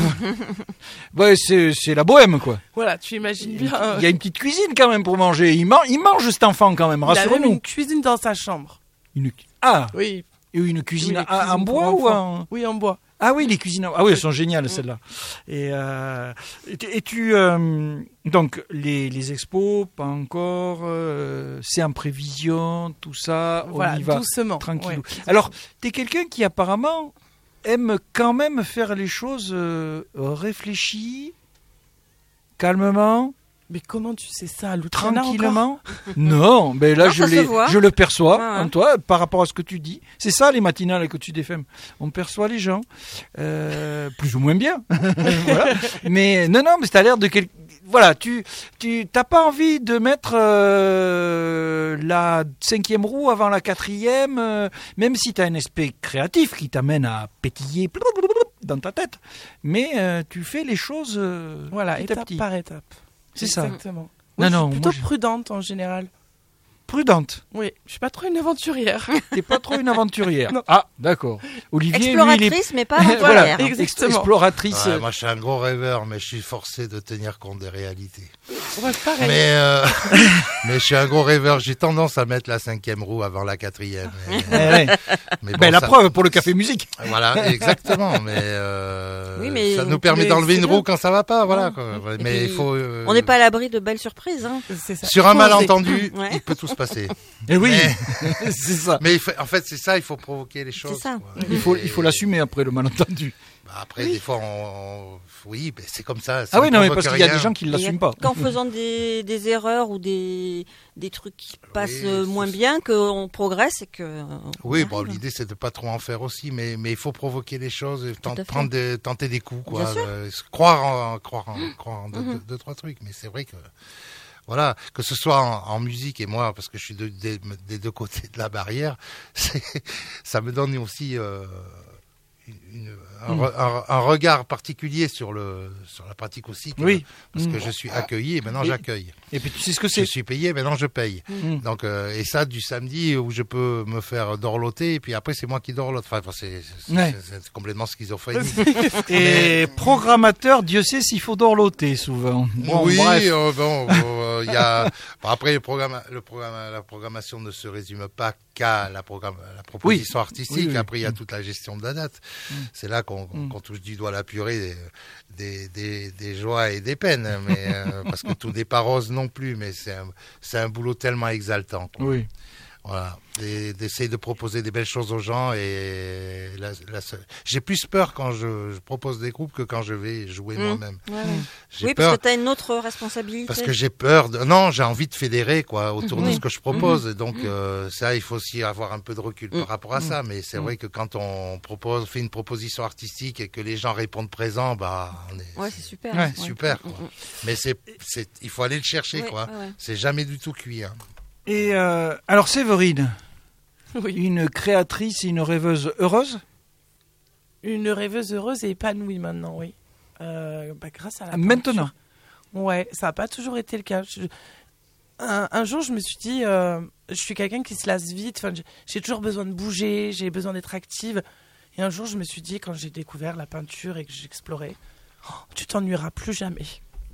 Ouais, c'est, c'est la bohème, quoi. Voilà, tu imagines bien. euh, Il y a une petite cuisine quand même pour manger. Il, man- il mange cet enfant quand même, il a même rassurez-nous. une cuisine dans sa chambre. Une... Ah, Oui. et une cuisine Oui, les à- en cuisines pour bois ou enfants. en... Oui, en bois. Ah oui, les cuisines. Ah oui, elles sont géniales celles-là. Et, euh, et tu- et tu euh, donc les, les expos, pas encore. euh, c'est en prévision, tout ça. Voilà, on y va doucement. tranquillou. Ouais. Alors, t'es quelqu'un qui apparemment aime quand même faire les choses euh, réfléchies, calmement, Mais comment tu sais ça, Luciana, tranquillement. Non, mais là Non, je, ça se l'ai- voit. je le perçois Ouais, ouais. en toi par rapport à ce que tu dis. C'est ça les matinales que tu défèmes. On perçoit les gens euh, plus ou moins bien. Voilà. Mais non, non, mais t'as l'air de quel... Voilà, tu tu t'as pas envie de mettre euh, la cinquième roue avant la quatrième, euh, même si t'as un aspect créatif qui t'amène à pétiller dans ta tête. Mais euh, tu fais les choses euh, Voilà, petit à étape petit. par étape. C'est ça. Exactement. Non, Moi, je non, suis plutôt moi, je- prudente en général. Prudente. Oui, je suis pas trop une aventurière. T'es pas trop une aventurière. Non. Ah, d'accord. Olivier, lui, il est... Exploratrice, mais pas aventurière. voilà, exactement. ex- exploratrice. Ouais, moi, je suis un gros rêveur, mais je suis forcé de tenir compte des réalités. Ouais, pareil. Mais, euh, mais je suis un gros rêveur. J'ai tendance à mettre la cinquième roue avant la quatrième. Et- Eh ouais. mais bon, Ben, la ça- preuve pour le café musique. Voilà, exactement. Mais, euh, Oui, mais- ça nous permet mais d'enlever c'est une bien. roue quand ça va pas. Voilà. Quoi. Et Mais il puis, faut. euh, On n'est pas à l'abri de belles surprises. Hein. C'est ça. Sur un Faut oser. malentendu, Ouais. il peut tout se passer. Et oui, Mais- c'est ça. Mais il faut- en fait, c'est ça. Il faut provoquer les choses. ça. quoi. Il faut, Et- il faut l'assumer après le malentendu. Bah, après, des fois, on, on- oui, ben, c'est comme ça. ça Ah oui, ne non, mais provoque parce qu'il y a rien. des gens qui ne Il y a l'assument pas. Qu'en faisant des, des erreurs ou des, des trucs qui passent Oui, euh, moins c'est- bien, qu'on progresse et que. euh, on Oui, y bon, arrive. l'idée c'est de pas trop en faire aussi, mais mais il faut provoquer les choses, et tent- à fait. prendre des, tenter des coups, quoi. Bien sûr. Euh, croire en croire en, croire en deux, Mhm. deux- deux, trois trucs, mais c'est vrai que voilà, que ce soit en, en musique et moi, parce que je suis de- des, des deux côtés de la barrière, c'est, ça me donne aussi euh, une- un, Mhm. re- un- un regard particulier sur le sur la pratique aussi, que- Oui. parce Mhm. que je suis accueilli et maintenant Et- j'accueille. Et puis tu sais ce que Je c'est. suis payé, maintenant je paye. Mmh. Donc euh, et ça du samedi où je peux me faire dorloter et puis après c'est moi qui dorlote. Enfin c'est, c'est, Ouais. c'est, c'est complètement schizophrénique. Et programmateur, Dieu sait s'il faut dorloter souvent. Bon, oui, bref. euh, bon, euh, il y a. Bon, après, le programme, le programme, la programmation ne se résume pas qu'à la, programme, la proposition Oui. artistique. Oui, oui. Après, il y a toute la gestion de la date. Mm. C'est là qu'on, Mm. qu'on touche du doigt la purée des, des, des, des joies et des peines. Mais euh, parce que tout n'est pas rose non plus. Mais c'est un, c'est un boulot tellement exaltant. Quoi. Oui. Voilà, et d'essayer de proposer des belles choses aux gens et la, la seule- j'ai plus peur quand je, je propose des groupes que quand je vais jouer Mmh. moi-même. Ouais, ouais. J'ai Oui, peur parce que tu as une autre responsabilité. parce que j'ai peur de non, j'ai envie de fédérer quoi autour de Oui. ce que je propose Mmh. et donc euh, ça il faut aussi avoir un peu de recul par rapport à ça mais c'est Mmh. vrai que quand on propose fait une proposition artistique et que les gens répondent présents bah on est Ouais, c'est super. Ouais, Ouais. super quoi. Mmh, mmh. Mais c'est c'est il faut aller le chercher Ouais, quoi. ouais, ouais. C'est jamais du tout cuit hein. Et euh, alors Séverine, Oui. une créatrice et une rêveuse heureuse. Une rêveuse heureuse et épanouie maintenant, oui. Euh, bah, grâce à la Maintenant. peinture. Ouais, ça n'a pas toujours été le cas. Je- Un, un jour, je me suis dit, euh, je suis quelqu'un qui se lasse vite. Enfin, j'ai- j'ai toujours besoin de bouger, j'ai besoin d'être active. Et un jour, je me suis dit, quand j'ai découvert la peinture et que j'explorais, oh, tu t'ennuieras plus jamais.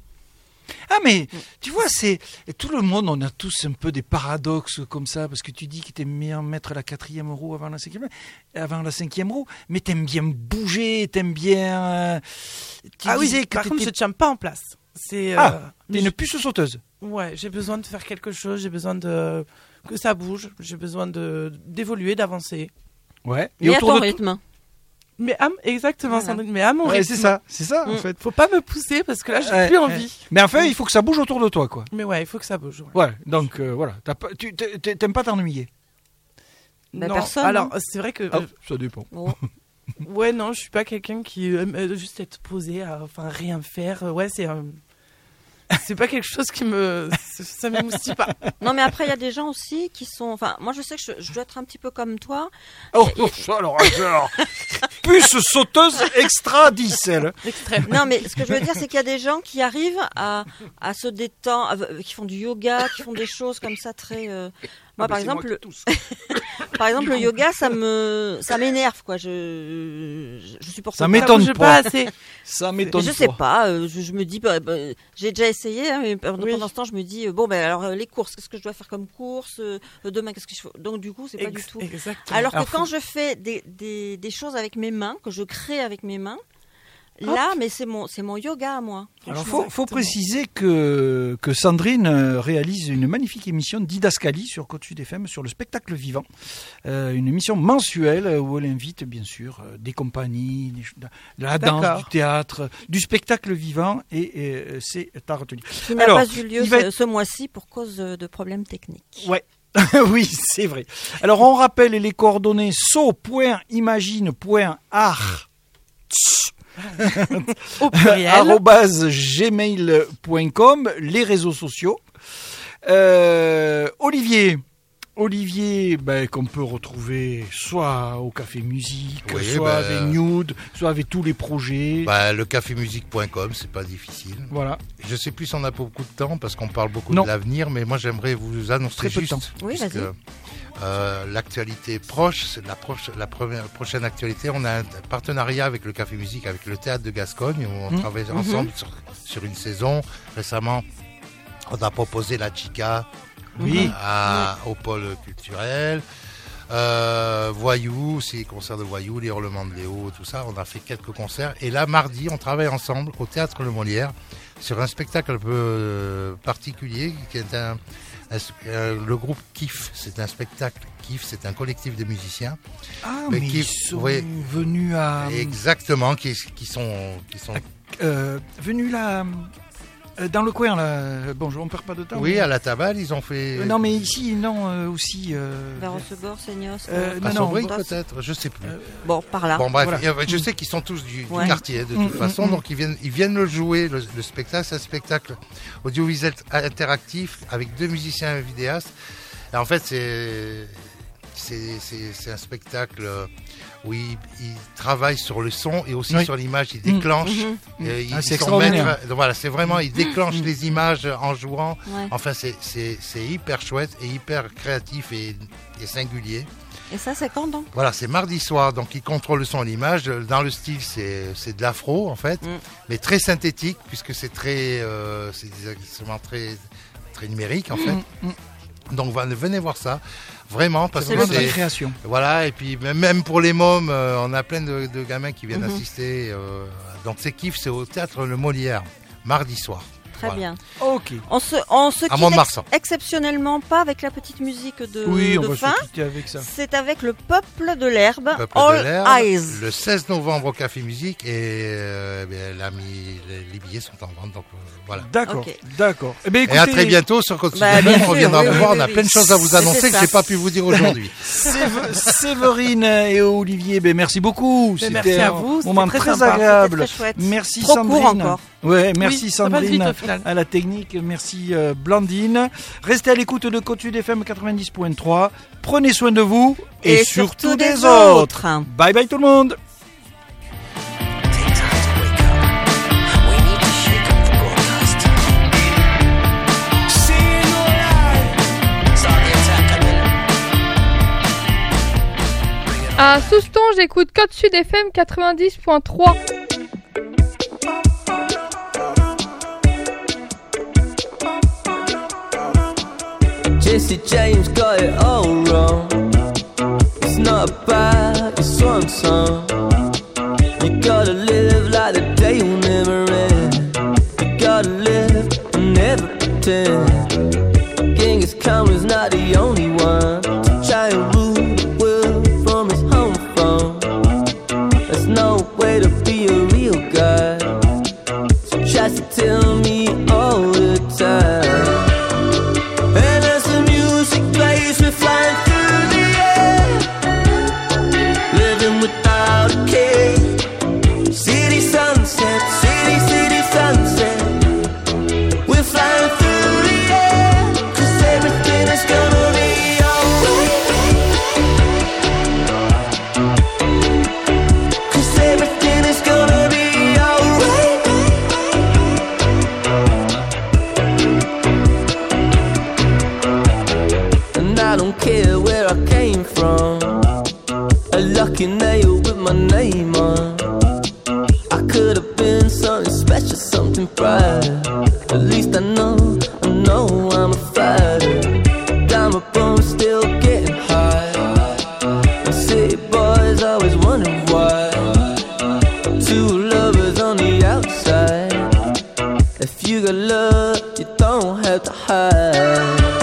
Ah mais tu vois c'est et tout le monde on a tous un peu des paradoxes comme ça parce que tu dis que t'aimes bien mettre la quatrième roue avant la cinquième avant la cinquième roue mais t'aimes bien bouger t'aimes bien euh, tu Ah oui, disais que par contre, je t'étais- tiens pas en place. C'est. ah euh, t'es une puce sauteuse. Ouais, j'ai besoin de faire quelque chose, j'ai besoin de que ça bouge, j'ai besoin de d'évoluer, d'avancer. Ouais. Mais à ton de rythme. Mais à m- exactement, Voilà. Sandrine, mais à mon Ouais, rythme. c'est ça c'est ça en Mm. fait. Faut pas me pousser parce que là, j'ai Ouais, plus ouais. envie. Mais enfin il faut que ça bouge autour de toi quoi. Mais ouais, il faut que ça bouge. ouais. Ouais donc euh, voilà t'as pas tu t'es- t'es- t'aimes pas t'ennuyer. Bah, non, personne, alors hein. c'est vrai que Ah, euh, ça dépend. Bon. ouais, non, je suis pas quelqu'un qui aime euh, juste être posé, à, enfin rien faire. Euh, Ouais, c'est euh, c'est pas quelque chose qui me ça m'émoustille pas. Non, mais après, il y a des gens aussi qui sont. Enfin, moi, je sais que je, je dois être un petit peu comme toi. Oh, oh, ça alors alors puce sauteuse extra dix elle. Extrême. Non, mais ce que je veux dire, c'est qu'il y a des gens qui arrivent à, à se détendre, à- qui font du yoga, qui font des choses comme ça très. euh, Moi, Ah, par bah, c'est moi exemple, qui tousse. par exemple, le yoga, ça me, ça m'énerve, quoi. Je, je, je supporte Ça pas. m'étonne bouge pas. pas assez. Ça Mais m'étonne je pas. sais pas, euh, je, je me dis, bah, bah, j'ai déjà essayé, hein, mais pendant, Oui. pendant ce temps, je me dis, euh, bon, ben alors euh, les courses, qu'est-ce que je dois faire comme course euh, Demain, qu'est-ce que je fais Donc du coup, c'est pas du Ex- tout. Exactement. Alors que Alors, quand faut- je fais des, des, des choses avec mes mains, que je crée avec mes mains, là, mais c'est mon, c'est mon yoga à moi. Alors, franchement. faut, faut Exactement. préciser que, que Sandrine euh, réalise une magnifique émission didascalie sur Côte Sud F M sur le spectacle vivant. Euh, une émission mensuelle où elle invite, bien sûr, euh, des compagnies, des ch- de la danse, D'accord. du théâtre, du spectacle vivant et euh, c'est à retenir. Qui n'a Alors, pas eu lieu il va ce, être- ce mois-ci pour cause de problèmes techniques. Ouais. Oui, c'est vrai. Alors, on rappelle les coordonnées so point imagine point art au pluriel. arobase gmail point com, les réseaux sociaux. Euh, Olivier, Olivier, ben, qu'on peut retrouver soit au Café Musique, Oui, soit ben, avec Nude, soit avec tous les projets. Bah, le café musique point com, c'est pas difficile. Voilà. Je sais plus si on a beaucoup de temps parce qu'on parle beaucoup Non. de l'avenir, mais moi j'aimerais vous annoncer Très peu de juste temps. Oui, puisque, vas-y. euh, l'actualité proche, c'est la, proche, la première, prochaine actualité. On a un partenariat avec le Café Musique, avec le Théâtre de Gascogne, où on Mmh. travaille Mhm. ensemble sur, sur une saison. Récemment, on a proposé la Chica Oui. à, au pôle culturel. Euh, Voyou, c'est concert de Voyou, les hurlements de Léo, tout ça. On a fait quelques concerts. Et là, mardi, on travaille ensemble au Théâtre Le Molière sur un spectacle un peu euh, particulier qui est un, un- euh, le groupe Kiff. C'est un spectacle Kiff, c'est un collectif de musiciens. Ah, Mais mais, qui- ils sont oui. venus à... Exactement, qui, qui sont, qui sont euh, venus là... euh, dans le coin, là. Bon, je- on perd pas de temps. oui, mais- à la Tabale, ils ont fait. Euh, non, mais ici, non, euh, aussi... Euh... Vers Osegor, Seignos. Euh, euh, non, à non, Saubreuil, Boss. peut-être, je sais plus. Euh, Bon, par là. Bon bref, Voilà. il y a- je sais qu'ils sont tous du, du Ouais. quartier de toute Mm, façon, mm, donc ils viennent, ils viennent le jouer, le, le spectacle, c'est un spectacle audiovisuel interactif avec deux musiciens et un vidéaste. Et en fait, c'est c'est, c'est, c'est un spectacle où il, il travaille sur le son et aussi Oui. sur l'image. Il déclenche. Mmh. euh, il- Ah, c'est ils sont extraordinaire. maîtres- voilà, c'est vraiment, il déclenche les images en jouant. Ouais. Enfin, c'est, c'est, c'est hyper chouette et hyper créatif et, et singulier. Et ça, c'est quand donc? Voilà, c'est mardi soir, donc il contrôle le son et l'image. Dans le style, c'est, c'est de l'afro en fait, Mm. mais très synthétique puisque c'est très, euh, c'est des instruments très, très numérique en fait. Mm. Donc va- venez voir ça, vraiment parce C'est que vraiment de la c'est création. voilà. Et puis même- même pour les mômes, euh, on a plein de, de gamins qui viennent Mhm. assister. euh, donc c'est kiff, c'est au théâtre Le Molière, mardi soir. Très Voilà. bien. Ok. On se, on se À quitte Mont-de-Marsan. ex- exceptionnellement pas avec la petite musique de, Oui, on de va fin. se quitter avec ça. C'est avec le peuple de l'herbe, Peuple All de l'Herbe, Eyes. le seize novembre au Café Musique et euh, bien, l'ami, les, les billets sont en vente, donc euh, voilà. D'accord, Ok. d'accord. Eh bien, Et à écoutez, très bientôt sur Côte Bah, bien on sûr, reviendra oui, vous oui, voir, oui, on a oui. plein de choses à vous C'est annoncer que ça. j'ai pas pu vous dire aujourd'hui. Sév- Séverine et Olivier, ben merci beaucoup. Ben, C'était merci à un vous, c'était moment très très, sympa. agréable. C'était très chouette. Merci Trop Sandrine. court encore. Ouais, merci Oui, ça passe Sandrine vite au final. à la technique. Merci euh, Blandine. Restez à l'écoute de Côte F M quatre-vingt-dix point trois. Prenez soin de vous et, Et surtout, surtout des, des autres. autres. Bye bye tout le monde. À Souston, j'écoute Côte Sud F M quatre-vingt-dix point trois. Jesse James got it all wrong. It's not about your swan song. You gotta live like the day will never end. You gotta live and never pretend. Genghis Khan was not the only one to try and rule the world from his home phone. There's no way to be a real guy. She tries to tell me all the time. And as the music plays, we're flying through the air, living without a care. City sunset, city, city sunset. We're flying through the air, 'cause everything is gonna be alright. 'Cause everything is gonna be alright. And I don't care where I came from. A lucky nail with my name on. I could have been something special, something bright. At least I know, I know I'm a fighter. Diamond bum still getting high. And city boys always wondering why. Two lovers on the outside. If you got love, you don't have to hide.